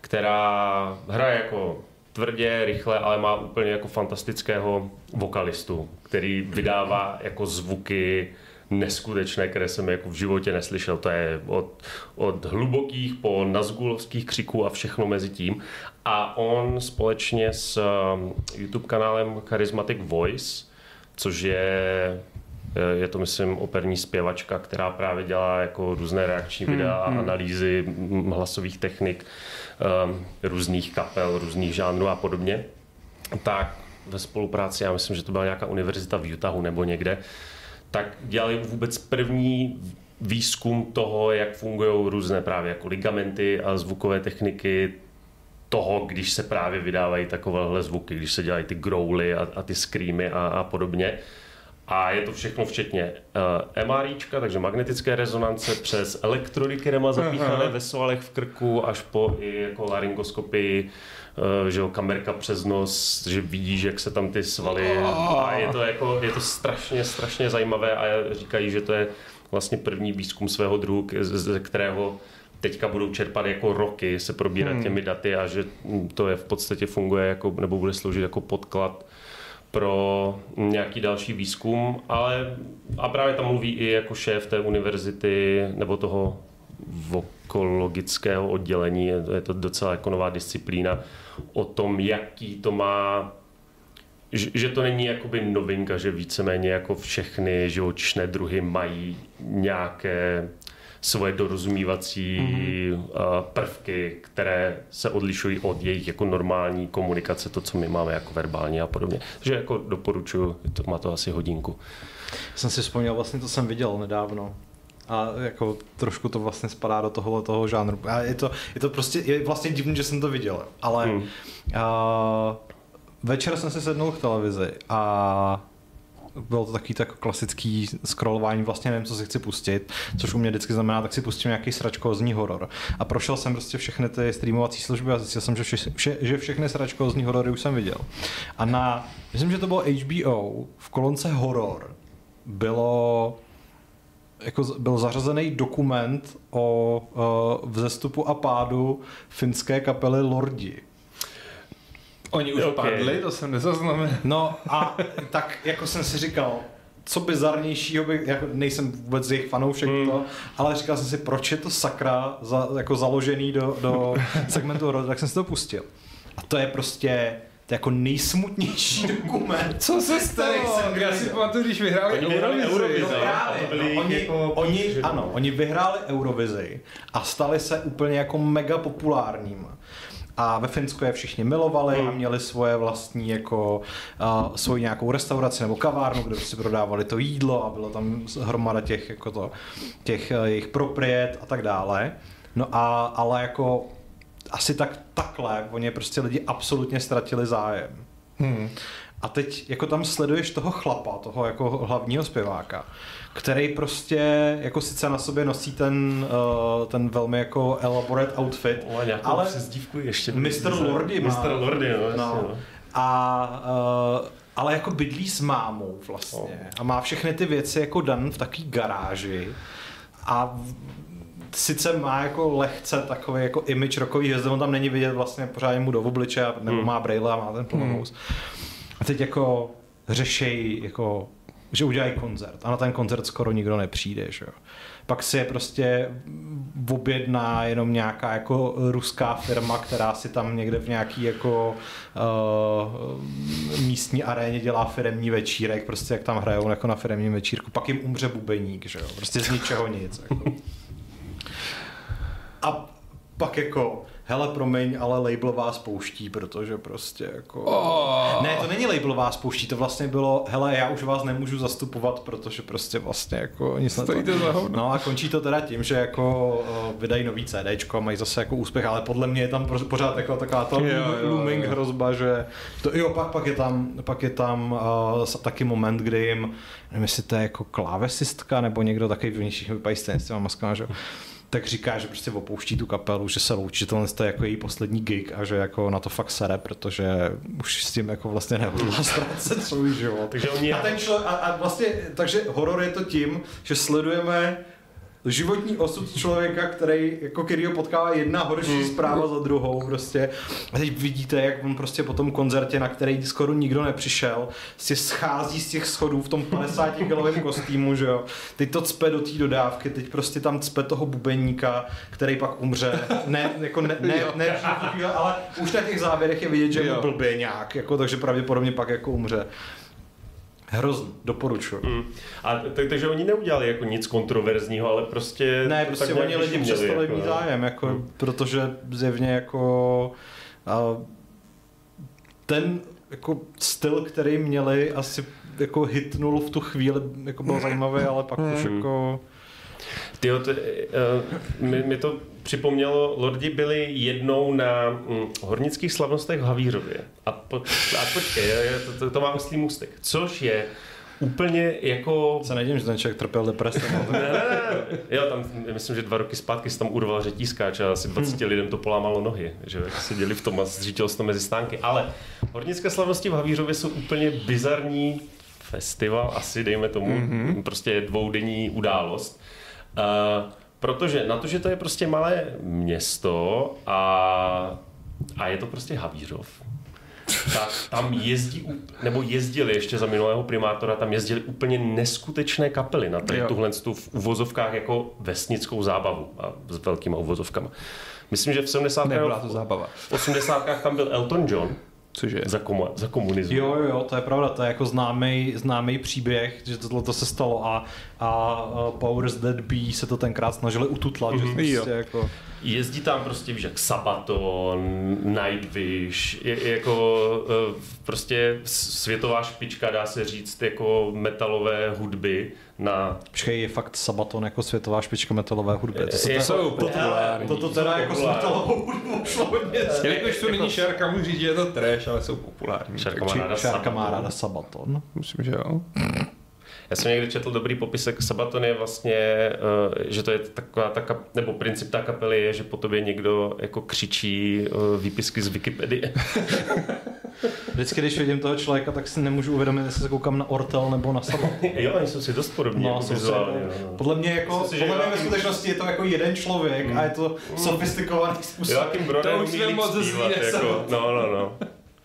která hraje jako tvrdě, rychle, ale má úplně jako fantastického vokalistu, který vydává jako zvuky neskutečné, které jsem jako v životě neslyšel. To je od, od hlubokých po nazgulovských křiků a všechno mezi tím. A on společně s YouTube kanálem Charismatic Voice, což je je to, myslím, operní zpěvačka, která právě dělá jako různé reakční videa a hmm, analýzy hlasových technik, um, různých kapel, různých žánrů a podobně. Tak ve spolupráci, já myslím, že to byla nějaká univerzita v Utahu nebo někde, tak dělali vůbec první výzkum toho, jak fungují různé právě jako ligamenty a zvukové techniky toho, když se právě vydávají takovéhle zvuky, když se dělají ty growly a, a ty screamy a, a podobně. A je to všechno včetně uh, MRIčka, takže magnetické rezonance, přes elektrody, které má zapíchané ve svalech v krku, až po i jako laryngoskopii, uh, že jo, kamerka přes nos, že vidíš, jak se tam ty svaly... A je to, jako, je to strašně, strašně zajímavé a říkají, že to je vlastně první výzkum svého druhu, ze kterého teďka budou čerpat jako roky, se probírat hmm. těmi daty a že to je v podstatě funguje jako, nebo bude sloužit jako podklad pro nějaký další výzkum, ale a právě tam mluví i jako šéf té univerzity nebo toho vokologického oddělení, je to docela jako nová disciplína, o tom, jaký to má, že to není jakoby novinka, že víceméně jako všechny živočišné druhy mají nějaké svoje dorozumívací mm-hmm. prvky, které se odlišují od jejich jako normální komunikace, to, co my máme jako verbální a podobně. Takže jako doporučuji, to, má to asi hodinku. Jsem si vzpomněl, vlastně to jsem viděl nedávno. A jako trošku to vlastně spadá do tohohle toho žánru. A je to, je to prostě, je vlastně divný, že jsem to viděl, ale hmm. a, večer jsem si sednul k televizi a bylo to takový tak klasický scrollování, vlastně nevím, co si chci pustit, což u mě vždycky znamená, tak si pustím nějaký sračkózní horor. A prošel jsem prostě všechny ty streamovací služby a zjistil jsem, že, vše, vše, že všechny sračkózní horory už jsem viděl. A na, myslím, že to bylo H B O, v kolonce horor bylo jako byl zařazený dokument o uh, vzestupu a pádu finské kapely Lordi. Oni už okay. padli, to jsem nezaznamenal. No a tak jako jsem si říkal, co bizarnějšího bych, jako nejsem vůbec jejich fanoušek, hmm. to, ale říkal jsem si, proč je to sakra za, jako založený do, do segmentu horor, tak jsem si to pustil. A to je prostě to je jako nejsmutnější dokument. Co se stalo? Já si pamatuju, když vyhráli Eurovizi. Eurovizi. No, oni, jako oni, ano, oni vyhráli Eurovizi a stali se úplně jako mega populárním. A ve Finsku je všichni milovali hmm. a měli svoje vlastní jako uh, svoji nějakou restauraci nebo kavárnu, kde si prodávali to jídlo a bylo tam hromada těch jako to, těch uh, jejich propriet a tak dále. No a ale jako asi tak takhle, oni prostě lidi absolutně ztratili zájem. Hmm. A teď jako tam sleduješ toho chlapa, toho jako hlavního zpěváka, který prostě jako sice na sobě nosí ten, uh, ten velmi jako elaborate outfit, o, ale přezdívku ještě mister Lordi má. mister Lordi, no, jasně, no. no. A uh, ale jako bydlí s mámou vlastně oh. a má všechny ty věci jako dan v taký garáži a sice má jako lehce takový jako image rockový hvězdy, on tam není vidět vlastně pořádně mu do obličeje, nebo hmm. má brejle a má ten plonous. Hmm. A teď jako řešej, jako, že udělají koncert a na ten koncert skoro nikdo nepřijde, že jo. Pak si je prostě objedná jenom nějaká jako ruská firma, která si tam někde v nějaký jako uh, místní aréně dělá firemní večírek, prostě jak tam hrajou jako na firemním večírku, pak jim umře bubeník, že jo, prostě z ničeho nic. Jako. A pak jako, hele promiň, ale label vás pouští, protože prostě jako... Oh. Ne, to není label vás pouští, to vlastně bylo, hele, já už vás nemůžu zastupovat, protože prostě vlastně jako nic na to... No a končí to teda tím, že jako uh, vydají nový CDčko a mají zase jako úspěch, ale podle mě je tam pořád jako taková ta looming hrozba, že... To, jo, pak, pak je tam, pak je tam uh, taky moment, kdy jim, nevím, jestli to je jako klávesistka nebo někdo takový vnějších vypadají stejně s těma maskama, že tak říká, že prostě opouští tu kapelu, že se loučí, že tohle je jako její poslední gig a že jako na to fakt sere, protože už s tím jako vlastně nehodlá ztrácet svůj život. Takže oni... a, ten člo, a, a vlastně, takže horor je to tím, že sledujeme životní osud člověka, který, jako kterýho potkává jedna horší mm. zpráva za druhou prostě. A teď vidíte, jak on prostě po tom koncertě, na který skoro nikdo nepřišel, si schází z těch schodů v tom padesátikilovém kostýmu, že jo. Teď to cpe do té dodávky, teď prostě tam cpe toho bubeníka, který pak umře. Ne, jako ne, ne, ne, ne ale už na těch záběrech je vidět, že je blbě nějak, jako, takže pravděpodobně pak jako umře. Hrozný, doporučuji. Mm. A tak, takže oni neudělali jako nic kontroverzního, ale prostě... Ne, prostě oni lidi přestali jako, mít zájem, jako, mm. protože zjevně jako a, ten jako styl, který měli, asi jako hitnul v tu chvíli, jako byl zajímavý, ale pak mm. už jako... Tyjo, to, uh, mi, mi to připomnělo, Lordi byli jednou na hm, hornických slavnostech v Havířově. A, po, a počkej, to, to, to má oslý můstek. Což je úplně jako... Se nedím, že ten člověk trpěl depresem. ne, ne, ne. Jo, tam, myslím, že dva roky zpátky se tam urval řetískáč a asi dvaceti hmm. lidem to polámalo nohy. Že jak seděli v tom a zřítilo se to mezi stánky. Ale hornické slavnosti v Havířově jsou úplně bizarní festival, asi dejme tomu, mm-hmm. prostě dvoudenní událost. Uh, protože na to, že to je prostě malé město a, a je to prostě Havířov, tak tam jezdí, nebo jezdili ještě za minulého primátora, tam jezdili úplně neskutečné kapely na tady tuhle tu v uvozovkách jako vesnickou zábavu a s velkýma uvozovkama. Myslím, že v sedmdesátkách Nebyla to zábava. V osmdesátkách tam byl Elton John. Cože? Za, komu, za komunismu. Jo, jo, to je pravda, to je jako známý, známý příběh, že tohle to se stalo a, a Powers That Be se to tenkrát snažili ututlat, mm-hmm. že prostě jako... Jezdí tam prostě, víš, jak Sabaton, Nightwish, je, je jako prostě světová špička, dá se říct, jako metalové hudby na... Počkej, je fakt Sabaton jako světová špička metalové hudby. To se jsou populární. Toto teda jako s metalovou hudbou šlo hodně. Jelikož to není Šárka, můžu říct, že je to trash, ale jsou populární. Šárka má ráda Šárka má ráda Sabaton. Myslím, že jo. Já jsem někdy četl dobrý popisek, Sabaton je vlastně, že to je taková ta kap, nebo princip té kapely je, že po tobě někdo jako křičí výpisky z Wikipedie. Vždycky, když vidím toho člověka, tak si nemůžu uvědomit, jestli se koukám na Ortel nebo na Sabaton. Jo, oni jsou si dost podobní. No, jako vizuálně, no. Podle mě jako, Myslím si, podle mě že ve skutečnosti je to jako jeden člověk mm. a je to mm. sofistikovaný způsob. Joachim Brodé to už jsme moc zpívat, jako, no, no, no.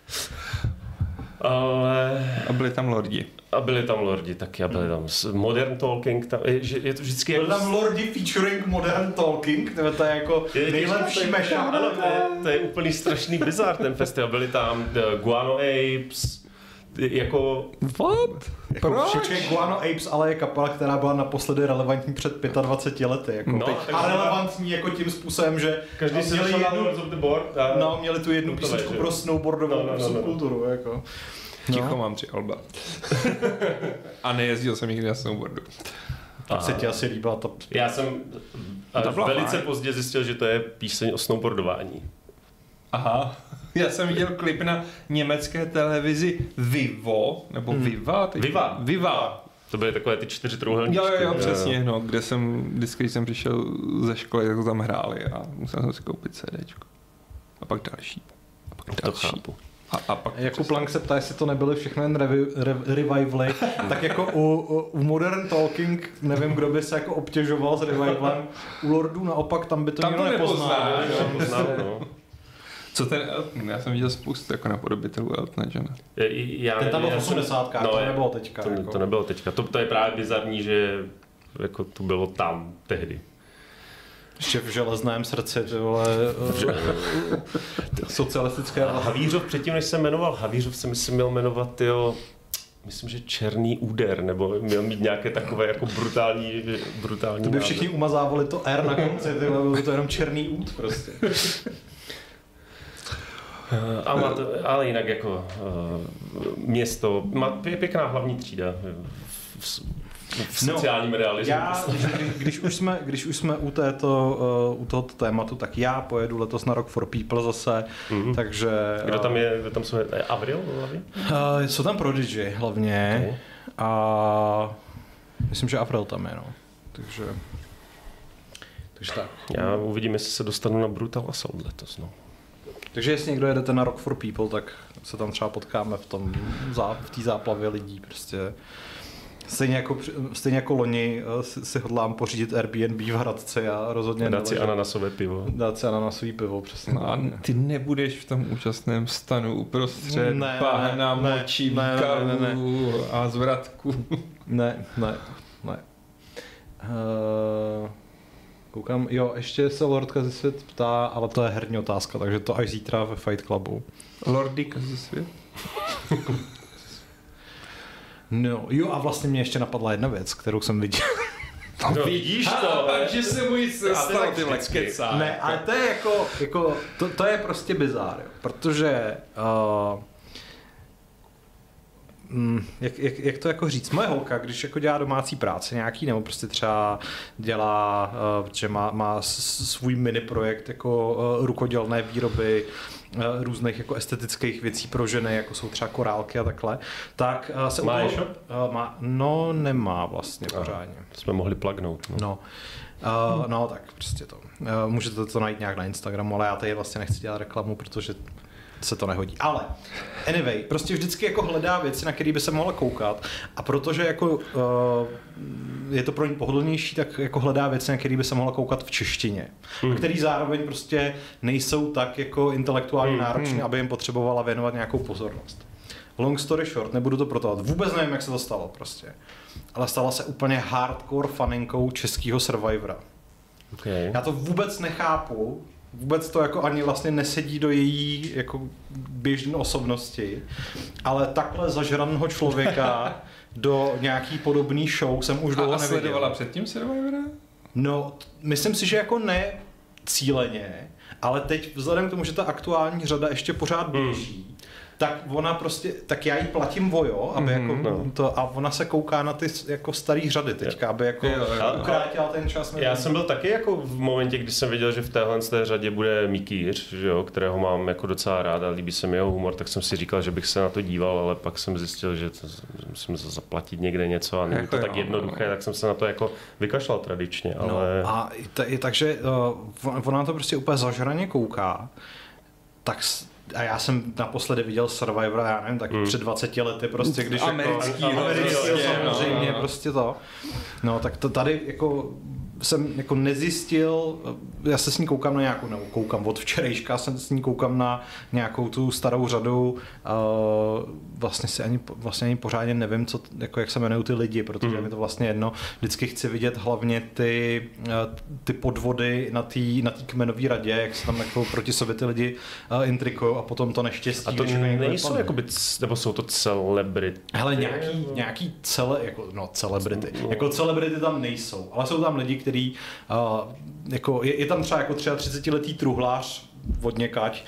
Ale... A byli tam lordi. A byli tam lordi taky, a byli tam Modern Talking, tam, je, je to vždycky byli jako... tam lordi featuring Modern Talking, to je jako je, nejlepší mashup. Ano, to je, to je úplný strašný bizar ten festival, byli tam The Guano Apes, jako... What? Jako Proč? Guano Apes, ale je kapela, která byla naposledy relevantní před dvaceti pěti lety. Jako. No, a relevantní jako tím způsobem, že každý si měli jednu, of the board a... no, měli tu jednu písničku pro snowboardovou no, no, no, subkulturu. No. Jako. Ticho no. Mám tři alba. A nejezdil jsem nikdy na snowboardu. Tak se ti asi líbila ta... Já jsem velice fajn. Pozdě zjistil, že to je píseň o snowboardování. Aha. Já jsem viděl klip na německé televizi Vivo, nebo hmm. Viva? Teď... Viva. Viva. To byly takové ty čtyři trouhelníčky. Jo, jo, jo, přesně, no, kde jsem, vždycky, když jsem přišel ze školy, tak to tam hráli a musel jsem si koupit CDčko. A pak další. A pak to další. chápu. A, a pak Jakub Plank se ptá, jestli to nebyly všechno jen revi, re, revivaly, tak jako u, u Modern Talking nevím, kdo by se jako obtěžoval s revivalem. U Lordů naopak tam by to tam nikdo nepoznal. nepoznal no. Co ten Elton? Já jsem viděl spoustu jako napodobitelů Eltona, že ne? Já, ten tam byl já v osmdesátkách, no, to nebylo teďka. To, jako. to nebylo teďka. To, to je právě bizarní, že jako to bylo tam tehdy. Ještě v železném srdci, ty vole, socialistické... A Havířov, předtím, než se jmenoval Havířov, se myslím měl jmenovat, jo, myslím, že Černý úder, nebo měl mít nějaké takové jako brutální, brutální to by všichni umazávali to R na konci, ty vole, bylo to jenom Černý út prostě. A má to, ale jinak jako uh, město, má pěkná hlavní třída v, v sociálním no, realismu. Já, když, když, už jsme, když už jsme u, této, uh, u tohoto tématu, tak já pojedu letos na Rock for People zase, mm-hmm. takže... Kdo tam je, kdo tam jsou, je Avril hlavně? Uh, jsou tam Prodigy hlavně okay. A myslím, že Avril tam je, no. Takže... Takže tak. Já uvidím, jestli se dostanu na Brutal Assault letos, no. Takže jestli někdo jedete na Rock for People, tak se tam třeba potkáme v tom v té záplavě lidí prostě. Stejně jako, stejně jako loni si, si hodlám pořídit Airbnb v Hradci a rozhodně... Dát si ananasové pivo. Dát si ananasové pivo, přesně. No a ty nebudeš v tom účastném stanu uprostřed ne, pána, ne, močí, ne, výkavu ne, ne, ne. a zvratku. Ne, ne, ne. Uh... Koukám, jo, ještě se Lordka ze svět ptá, ale to je herní otázka, takže to až zítra ve Fight Clubu. Lordika ze svět? No, jo, a vlastně mě ještě napadla jedna věc, kterou jsem viděl. No, vidíš to? Takže se mu nic nestalo, ty lekecá. Ne, ale to je jako, jako to, to je prostě bizár, jo, protože uh, Jak, jak, jak to jako říct, moje holka, když jako dělá domácí práce nějaký, nebo prostě třeba dělá, že má, má svůj mini projekt jako rukodělné výroby různých jako estetických věcí pro ženy, jako jsou třeba korálky a takhle, tak se má shop? Má, no nemá vlastně pořádně. Jsme mohli plugnout. No. no. Uh, no tak prostě to. Uh, můžete to najít nějak na Instagramu, ale já tady vlastně nechci dělat reklamu, protože se to nehodí. Ale anyway, prostě vždycky jako hledá věci, na které by se mohla koukat, a protože jako uh, je to pro ní pohodlnější, tak jako hledá věci, na které by se mohla koukat v češtině. Hmm. A který zároveň prostě nejsou tak jako intelektuálně hmm. náročné, hmm. aby jim potřebovala věnovat nějakou pozornost. Long story short, nebudu to protahovat. Vůbec nevím, jak se to stalo prostě. Ale stala se úplně hardcore faninkou českého Survivora. Okay. Já to vůbec nechápu. Vůbec to jako ani vlastně nesedí do její jako běžné osobnosti, ale takhle zažraného člověka do nějaký podobný show jsem už dlouho neviděl. A sledovala předtím Survivora? No, myslím si, že jako ne cíleně, ale teď vzhledem k tomu, že ta aktuální řada ještě pořád běží, tak ona prostě, tak já jí platím vojo, aby mm-hmm, jako no. to, a ona se kouká na ty jako starý řady teďka, aby jako ukrátila ten čas. Já jsem byl taky jako v momentě, kdy jsem viděl, že v téhle té řadě bude Mikýř, že jo, kterého mám jako docela rád a líbí se mi jeho humor, tak jsem si říkal, že bych se na to díval, ale pak jsem zjistil, že to, musím zaplatit někde něco a není to tak jednoduché, tak jsem se na to jako vykašlal tradičně, ale... No, a t- takže uh, ona to prostě úplně zažraně kouká, tak a já jsem naposledy viděl Survivora, já nevím, tak hmm. před dvaceti lety prostě, když americký, jako... Americký, no, samozřejmě, no. prostě to. No, tak to tady jako jsem jako nezjistil, já se s ní koukám na nějakou, nebo koukám od včerejška, jsem s ní koukám na nějakou tu starou řadu, uh, vlastně si ani, vlastně ani pořádně nevím, co, jako jak se jmenují ty lidi, protože mm. mi to vlastně jedno, vždycky chci vidět hlavně ty, uh, ty podvody na té na tý kmenové radě, jak se tam jako proti sobě ty lidi uh, intrikují a potom to neštěstí. A to nejsou jakoby, nebo jsou to celebrity? Hele, nějaký, nějaký cele, jako, no celebrity, no. jako celebrity tam nejsou, ale jsou tam lidi, který, uh, jako, je, je tam třeba jako třicetiletý truhlář od někať,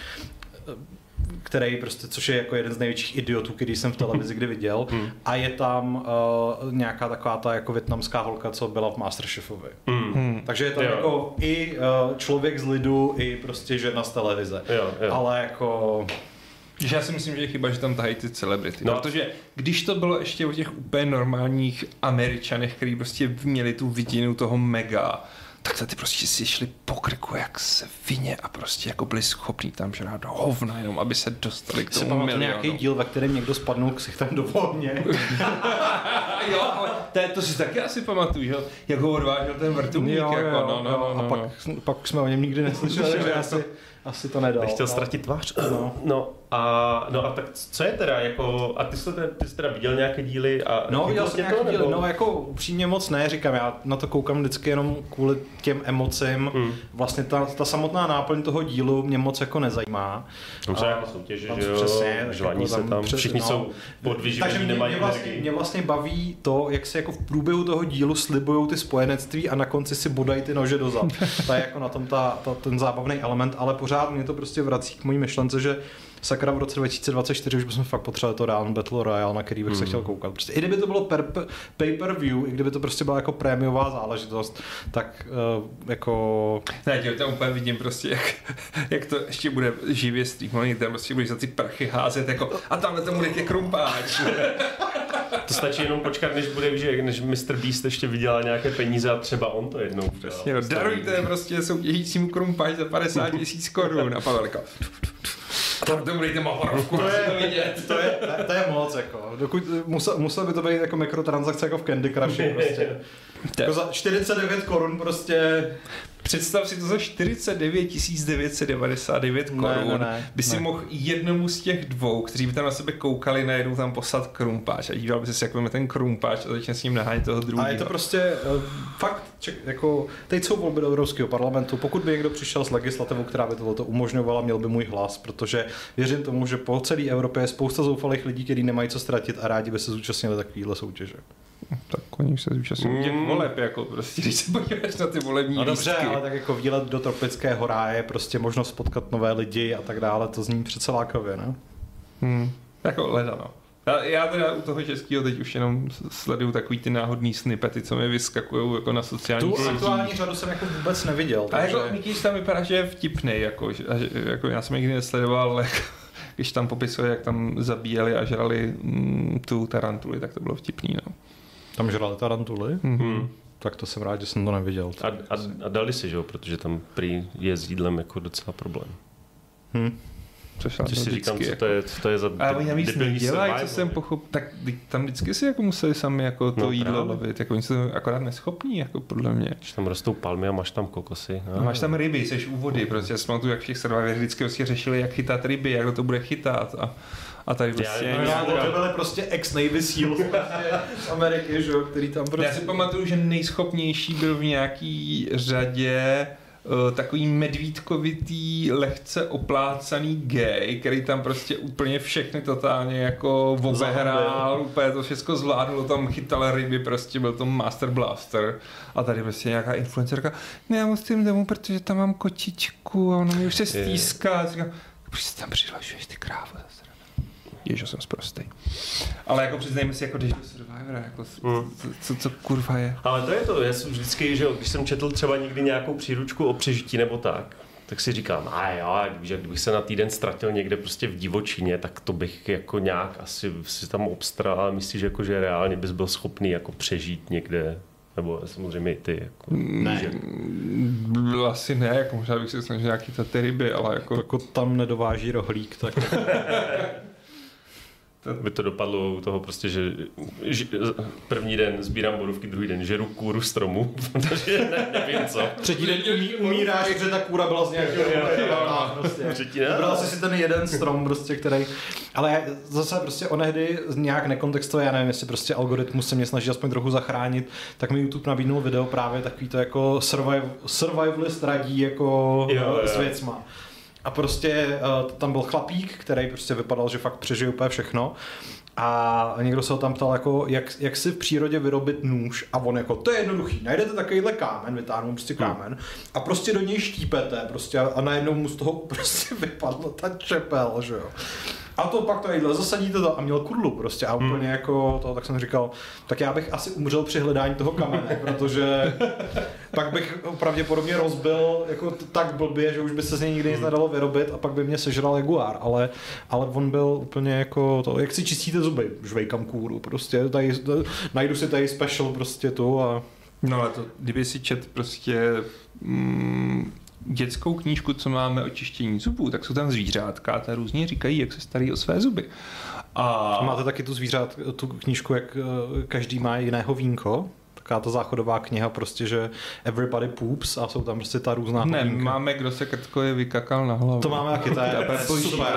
který prostě, což je jako jeden z největších idiotů, který jsem v televizi kdy viděl, hmm. a je tam uh, nějaká taková ta jako vietnamská holka, co byla v Masterchefovi. Hmm. Takže je tam jo. jako i uh, člověk z lidu, i prostě žena z televize. Jo, jo. Ale jako... Já si myslím, že je chyba, že tam tahají ty celebrity. No. Protože když to bylo ještě o těch úplně normálních Američanech, kteří prostě měli tu vidinu toho mega, tak ty prostě si šli po krku jak svině a prostě jako byli schopní tam žrát hovna, jenom aby se dostali k tomu milionu. Nějaký díl, ve kterém někdo spadnul ksichtem do volně. Jo, ale to, to si taky asi pamatuju, že? Jak ho odvážel ten vrtulník. Jo, jako, jo, no, no, jo, no, no, a pak, no. pak jsme o něm nikdy neslyšeli, že asi, asi to nedal. Nechtěl no. ztratit tvář. No. No. A, no a tak co je teda, jako, a ty jsi, teda, ty jsi teda viděl nějaké díly? A no viděl jsem nějaké díly, nebo... no jako upřímně moc ne, říkám, já na to koukám vždycky jenom kvůli těm emocím, hmm. vlastně ta, ta samotná náplň toho dílu mě moc jako nezajímá. Tam jsou jako soutěže, že jo, přesně, žvaní jako se tam, přes, všichni no. jsou podvyživení, Takže mě, nemají mě, vlastně, mě vlastně baví to, jak se jako v průběhu toho dílu slibujou ty spojenectví a na konci si bodají ty nože dozad. To je jako na tom ta, ta, ten zábavný element, ale pořád mě to prostě vrací k mojí myšlence, že sakra v roce dva tisíce dvacet čtyři už bychom fakt potřebovali to reálný Battle Royale, na který bych hmm. se chtěl koukat. Prostě, i kdyby to bylo per, pay-per-view, i kdyby to prostě byla jako prémiová záležitost, tak uh, jako... Ne, tě tam úplně vidím prostě, jak, jak to ještě bude živě streamovaný, tam prostě budeš za ty prachy házet jako a tamhle to bude jak krumpáč. To stačí jenom počkat, než bude, že než mister Beast ještě vydělá nějaké peníze a třeba on to jednou. Přesně, no, darujte prostě soutěžícímu krumpáč za padesát tisíc korun a Pavelka. Tam to budete mahorovku, to je, to vidět. To je, to je moc, jako. Dokud, musel, musel by to být jako mikrotransakce jako v Candy Crushi, prostě. Jako za čtyřicet devět korun prostě... Představ si to za čtyřicet devět tisíc devět set devadesát devět korun. Ne, ne, ne, by si ne. mohl jednomu z těch dvou, kteří by tam na sebe koukali, najednou tam poslat krumpáč a díval by se, jak veme ten krumpáč a začne s ním nahánět toho druhého. A je to prostě uh, fakt, ček, jako teď jsou volby do Evropského parlamentu, pokud by někdo přišel s legislativou, která by tohle umožňovala, měl by můj hlas, protože věřím tomu, že po celé Evropě je spousta zoufalých lidí, kteří nemají co ztratit a rádi by se zúčastnili takovýhle soutěže. Tak oni se zúčastní těch Mm. voleb, jako prostě, když se podíváš na ty volební No lístky. dobře, ale tak jako výlet do tropického ráje, prostě možnost potkat nové lidi a tak dále, to zní přece lákavě, ne? Hmm. Jako leda, no. Já, já teda u toho českého teď už jenom sleduju takový ty náhodný snippety, co mi vyskakují jako na sociálních Tu sítích. aktuální řadu jsem jako vůbec neviděl. A Takže... jako Mikýř tam vypadá, že je vtipnej, jako, že, jako já jsem nikdy nesledoval, ale když tam popisuje, jak tam zabíjeli a žrali mm, tu tarantuli, tak to bylo vtipný, no. Tam žrali tarantuly? Mm-hmm. Tak to jsem rád, že jsem to neviděl. A, a, a dali si, že jo, protože tam prý je s jídlem jako docela problém. Hm. Což si říkám, co to je, co to je za ale oni navíc debilní nedělají, co survival, jsem pochopil, tak tam vždycky si jako museli sami jako to No, jídlo právě. lovit, jako oni jsou akorát neschopní, jako podle mě. Když tam rostou palmy a máš tam kokosy. A máš tam ryby, jsi u vody, prostě já si pamatuju, jak v těch Survivorech vždycky prostě řešili, jak chytat ryby, jak to bude chytat a, a tady prostě... Já, No, já, to byly prostě ex-Navy SEALs z Ameriky, že jo, který tam prostě... Já si pamatuju, že nejschopnější byl v nějaký řadě uh, takový medvídkovitý, lehce oplácaný gay, který tam prostě úplně všechny totálně jako obehrál, úplně to všechno zvládl, tam chytal ryby, prostě byl to Master Blaster. A tady prostě nějaká influencerka, ne, já musím domů, protože tam mám kočičku a ona mi už se stýská. A říkám, proč si tam přihlašuješ ty krávo zase? Ježiš, jsem sprostej. Ale jako přiznejme si, jako když do Survivora, jako mm. co, co, co kurva je. Ale to je to, já jsem vždycky, že když jsem četl třeba někdy nějakou příručku o přežití nebo tak, tak si říkám, a jo, že kdybych se na týden ztratil někde prostě v divočině, tak to bych jako nějak asi si tam obstral, ale myslíš, že, jako, že reálně bys byl schopný jako přežít někde, nebo samozřejmě i ty. Jako, ne. Že... Asi ne, jako možná bych si snažil nějaký ty ryby, ale jako... Jako tam nedováží rohlík, tak... by to dopadlo u toho prostě, že, že první den sbírám borůvky, druhý den žeru kůru stromu, protože ne, nevím co. Třetí den umí, umíráš, protože ta kůra byla z nějakého prostě. Vybral jsi si ten jeden strom, prostě, který... Ale zase prostě onehdy nějak nekontextově, já nevím, jestli prostě algoritmus se mě snaží aspoň trochu zachránit, tak mi YouTube nabídnul video právě takový to jako survival, survivalist radí jako jo, jo. s věcma. A prostě uh, tam byl chlapík, který prostě vypadal, že fakt přežije úplně všechno. A někdo se ho tam ptal, jako, jak, jak si v přírodě vyrobit nůž. A on jako, to je jednoduchý, najdete takovýhle kámen, vytáhnu prostě kámen a prostě do něj štípete prostě a najednou mu z toho prostě vypadla ta čepel, že jo. A to pak to jídlo, zasadíte to a měl kudlu prostě a úplně hmm. jako to, tak jsem říkal, tak já bych asi umřel při hledání toho kamene, protože pak bych pravděpodobně rozbil jako tak blbě, že už by se z něj nikdy nic nedalo vyrobit a pak by mě sežral jaguár, ale, ale on byl úplně jako to, jak si čistíte zuby, žvejkám kůru, prostě tady, najdu si tady special prostě tu a... No ale to, kdyby si čet prostě... Mm, dětskou knížku, co máme o čištění zubů, tak jsou tam zvířátka a ta různě říkají, jak se starají o své zuby. A máte taky tu zvířát, tu knížku, jak každý má jiného vínko? Taková ta záchodová kniha prostě, že everybody poops a jsou tam prostě ta různá ne, vínka. máme, kdo se krtkoje vykakal na hlavu. To máme taky, to je super.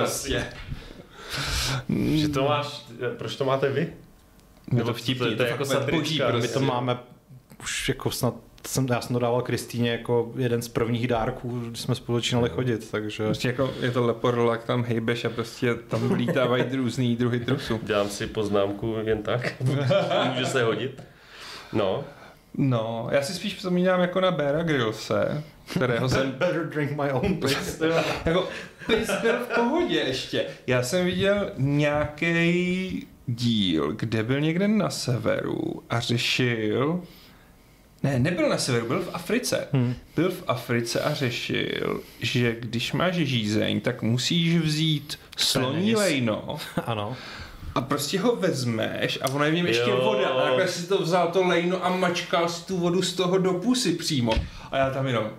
Že to máš, proč to máte vy? Je to vtipný, to, to, to je jako satirička. My to máme už jako snad Jsem, já jsem to dával Kristýně jako jeden z prvních dárků, když jsme spolu začínali chodit, takže... Prostě jako je to leporol, jak tam hejbeš a prostě tam vlítávají různý druhy trusu. Dělám si poznámku jen tak, může se hodit. No. No, já si spíš vzpomínám jako na Beara Grylse, kterého jsem... Better drink my own piss. Jako, piss byl v pohodě ještě. Já jsem viděl nějaký díl, kde byl někde na severu a řešil... Ne, nebyl na severu, byl v Africe. Hmm. Byl v Africe a řešil, že když máš žízeň, tak musíš vzít sloní lejno. Ano. A prostě ho vezmeš a ono je v něm ještě voda. A takhle si to vzal to lejno a mačkal si tu vodu z toho do pusy přímo. A já tam jenom...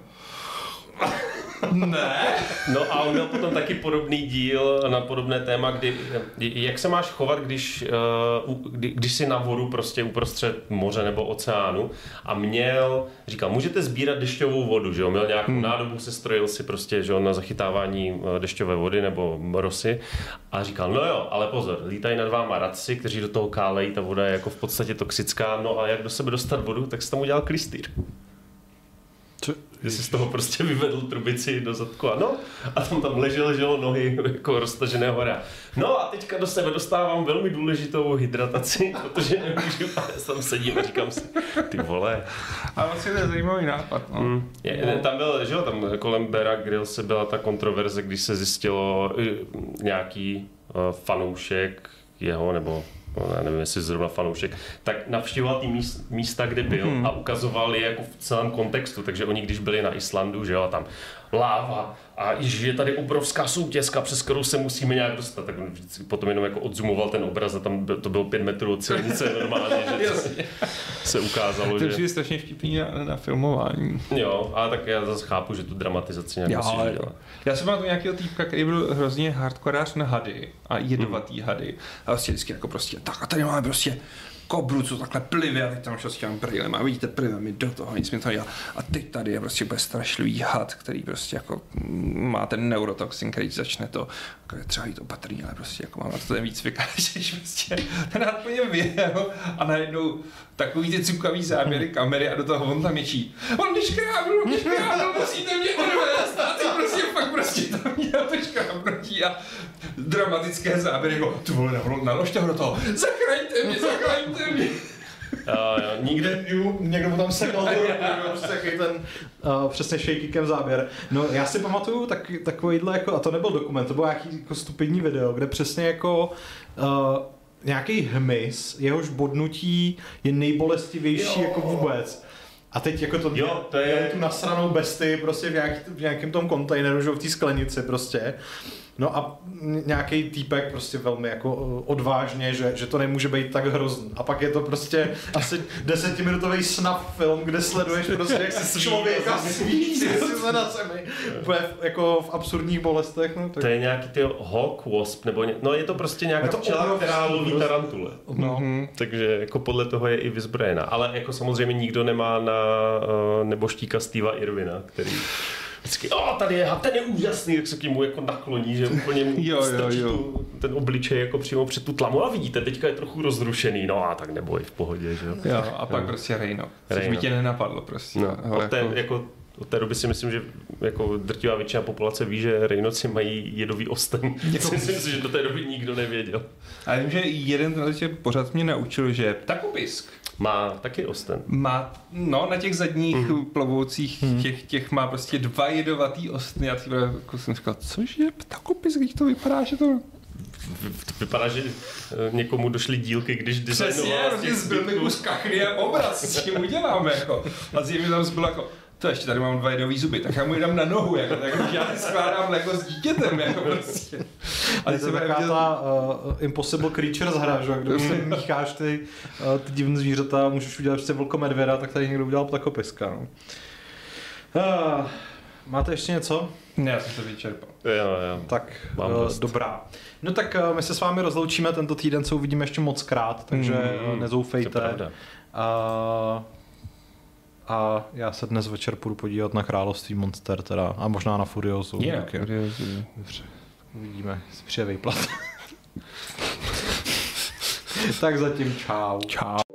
Ne. No a on měl potom taky podobný díl na podobné téma, kdy, jak se máš chovat, když, kdy, když jsi na vodu prostě uprostřed moře nebo oceánu a měl, říkal, můžete sbírat dešťovou vodu, že jo, měl nějakou hmm. nádobu, se strojil si prostě, že jo, na zachytávání dešťové vody nebo rosy a říkal, no jo, ale pozor, lítají nad váma radci, kteří do toho kálejí, ta voda je jako v podstatě toxická, no a jak do sebe dostat vodu, tak se tam udělal klystýr. Že si z toho prostě vyvedl trubici do zadku a no, a tam tam ležel, že jo, nohy jako roztažené hora. No a teďka do sebe dostávám velmi důležitou hydrataci, protože nemůžu, tam sedím a říkám si, ty vole. Ale vlastně to je zajímavý nápad. No. Mm. Je, tam byl, že jo, tam kolem Beara Grylse byla ta kontroverze, když se zjistilo nějaký uh, fanoušek jeho, nebo no, já nevím, jestli zrovna fanoušek, tak navštěvoval ty místa, kde byl hmm. a ukazoval je jako v celém kontextu, takže oni, když byli na Islandu, že jo, tam láva a již je tady obrovská soutězka, přes kterou se musíme nějak dostat, tak on vždycky potom jenom jako odzumoval ten obraz a tam to bylo pět metrů od silnice normálně, že se ukázalo, to že... To je strašně vtipný na, na filmování. Jo, ale tak já zase chápu, že tu dramatizaci nějak musíš dělat. Já jsem mal tu nějakého týpka, který byl hrozně hardkorář na hady a jedovatý hmm. hady a vlastně vždycky jako prostě tak a tady máme prostě kobru, co takhle plive a teď tam šel s těm brýlem a vidíte plive mi do toho, nic mi to nedělá. A teď tady je prostě úplně strašlivý had, který prostě jako má ten neurotoxin, který začne to, jako třeba jít opatrný, ale prostě jako mám na to ten výcvik, že prostě ten had po něm vyjel a najednou takový ty cukavý záběry kamery a do toho on tam ječí. On mě škrábnul, mě škrábnul, musíte mě odvést a ty prostě fakt prostě tam měl to škrábnutí a dramatické záběry, jako ty vole, naložte ho do toho, zachraňte mě, zachraňte mě. Uh, jo, nikde. Někdo mu tam sekal to, prostě jaký ten uh, přesně shaky cam záběr. No já si pamatuju tak, takovýhle jako, a to nebyl dokument, to byl nějaký jako stupidní video, kde přesně jako uh, nějaký hmyz, jehož bodnutí je nejbolestivější jo. jako vůbec. A teď jako to, jo, to je tu nasranou bestii prostě v, nějaký, v nějakém tom kontejneru, že v té sklenici prostě. No a nějaký týpek prostě velmi jako odvážně, že, že to nemůže být tak hrozný. A pak je to prostě asi desetiminutový snap film, kde sleduješ prostě jak se člověka svíří se na zemi. Úplně jako v absurdních bolestech. No, tak. To je nějaký ty hawk wasp, nebo ně, no je to prostě nějaká to včela, která loví tarantule. No. Mm-hmm. Takže jako podle toho je i vyzbrojená. Ale jako samozřejmě nikdo nemá na uh, nebožtíka Steva Irwina, který vždycky, o, tady je, a ten je úžasný, jak se k němu jako nakloní, že úplně mu jo, strčí jo, jo. Tu, ten obličej jako přímo před tu tlamu a vidíte, teďka je trochu rozrušený, no a tak neboj, v pohodě, že jo. Jo, a pak jo. prostě Rejno, což Rejno. by tě nenapadlo prostě. No, od, té, jako... Jako, od té doby si myslím, že jako drtivá většina populace ví, že Rejnoci mají jedový osten. Myslím si, že do té doby nikdo nevěděl. A vím, že jeden ten pořád mě naučil, že ptakopisk má taky osten. Má, no na těch zadních mm. plovoucích mm. těch, těch má prostě dva jedovatý ostny a ty jako jsem říkal, cože ptakopisk, když to vypadá, že to... Vypadá, že někomu došly dílky, když designoval z těch zbyl mi kus kachny a obraz, s tím uděláme jako. A zjevně tam zbyl jako, to ještě tady mám dva jedový zuby, tak já mu jdem na nohu, jako, tak já skládám Lego s dítětem, jako prostě. A to je taková ta uh, Impossible Creatures hra, že? Kde si mícháš ty, uh, ty divné zvířata a můžeš udělat prostě vlkomedvěda, tak tady někdo udělal ptakopiska. No. Uh, máte ještě něco? Ne, já jsem to vyčerpal. Jo, jo. Tak uh, dobrá. No tak uh, my se s vámi rozloučíme, tento týden se uvidíme ještě moc krát, takže mm, nezoufejte. Uh, A já se dnes večer půjdu podívat na Království monster teda. A možná na Furiosu. Yeah, Furiosu. Uvidíme, si přijde vejplat. Tak zatím čau. Čau.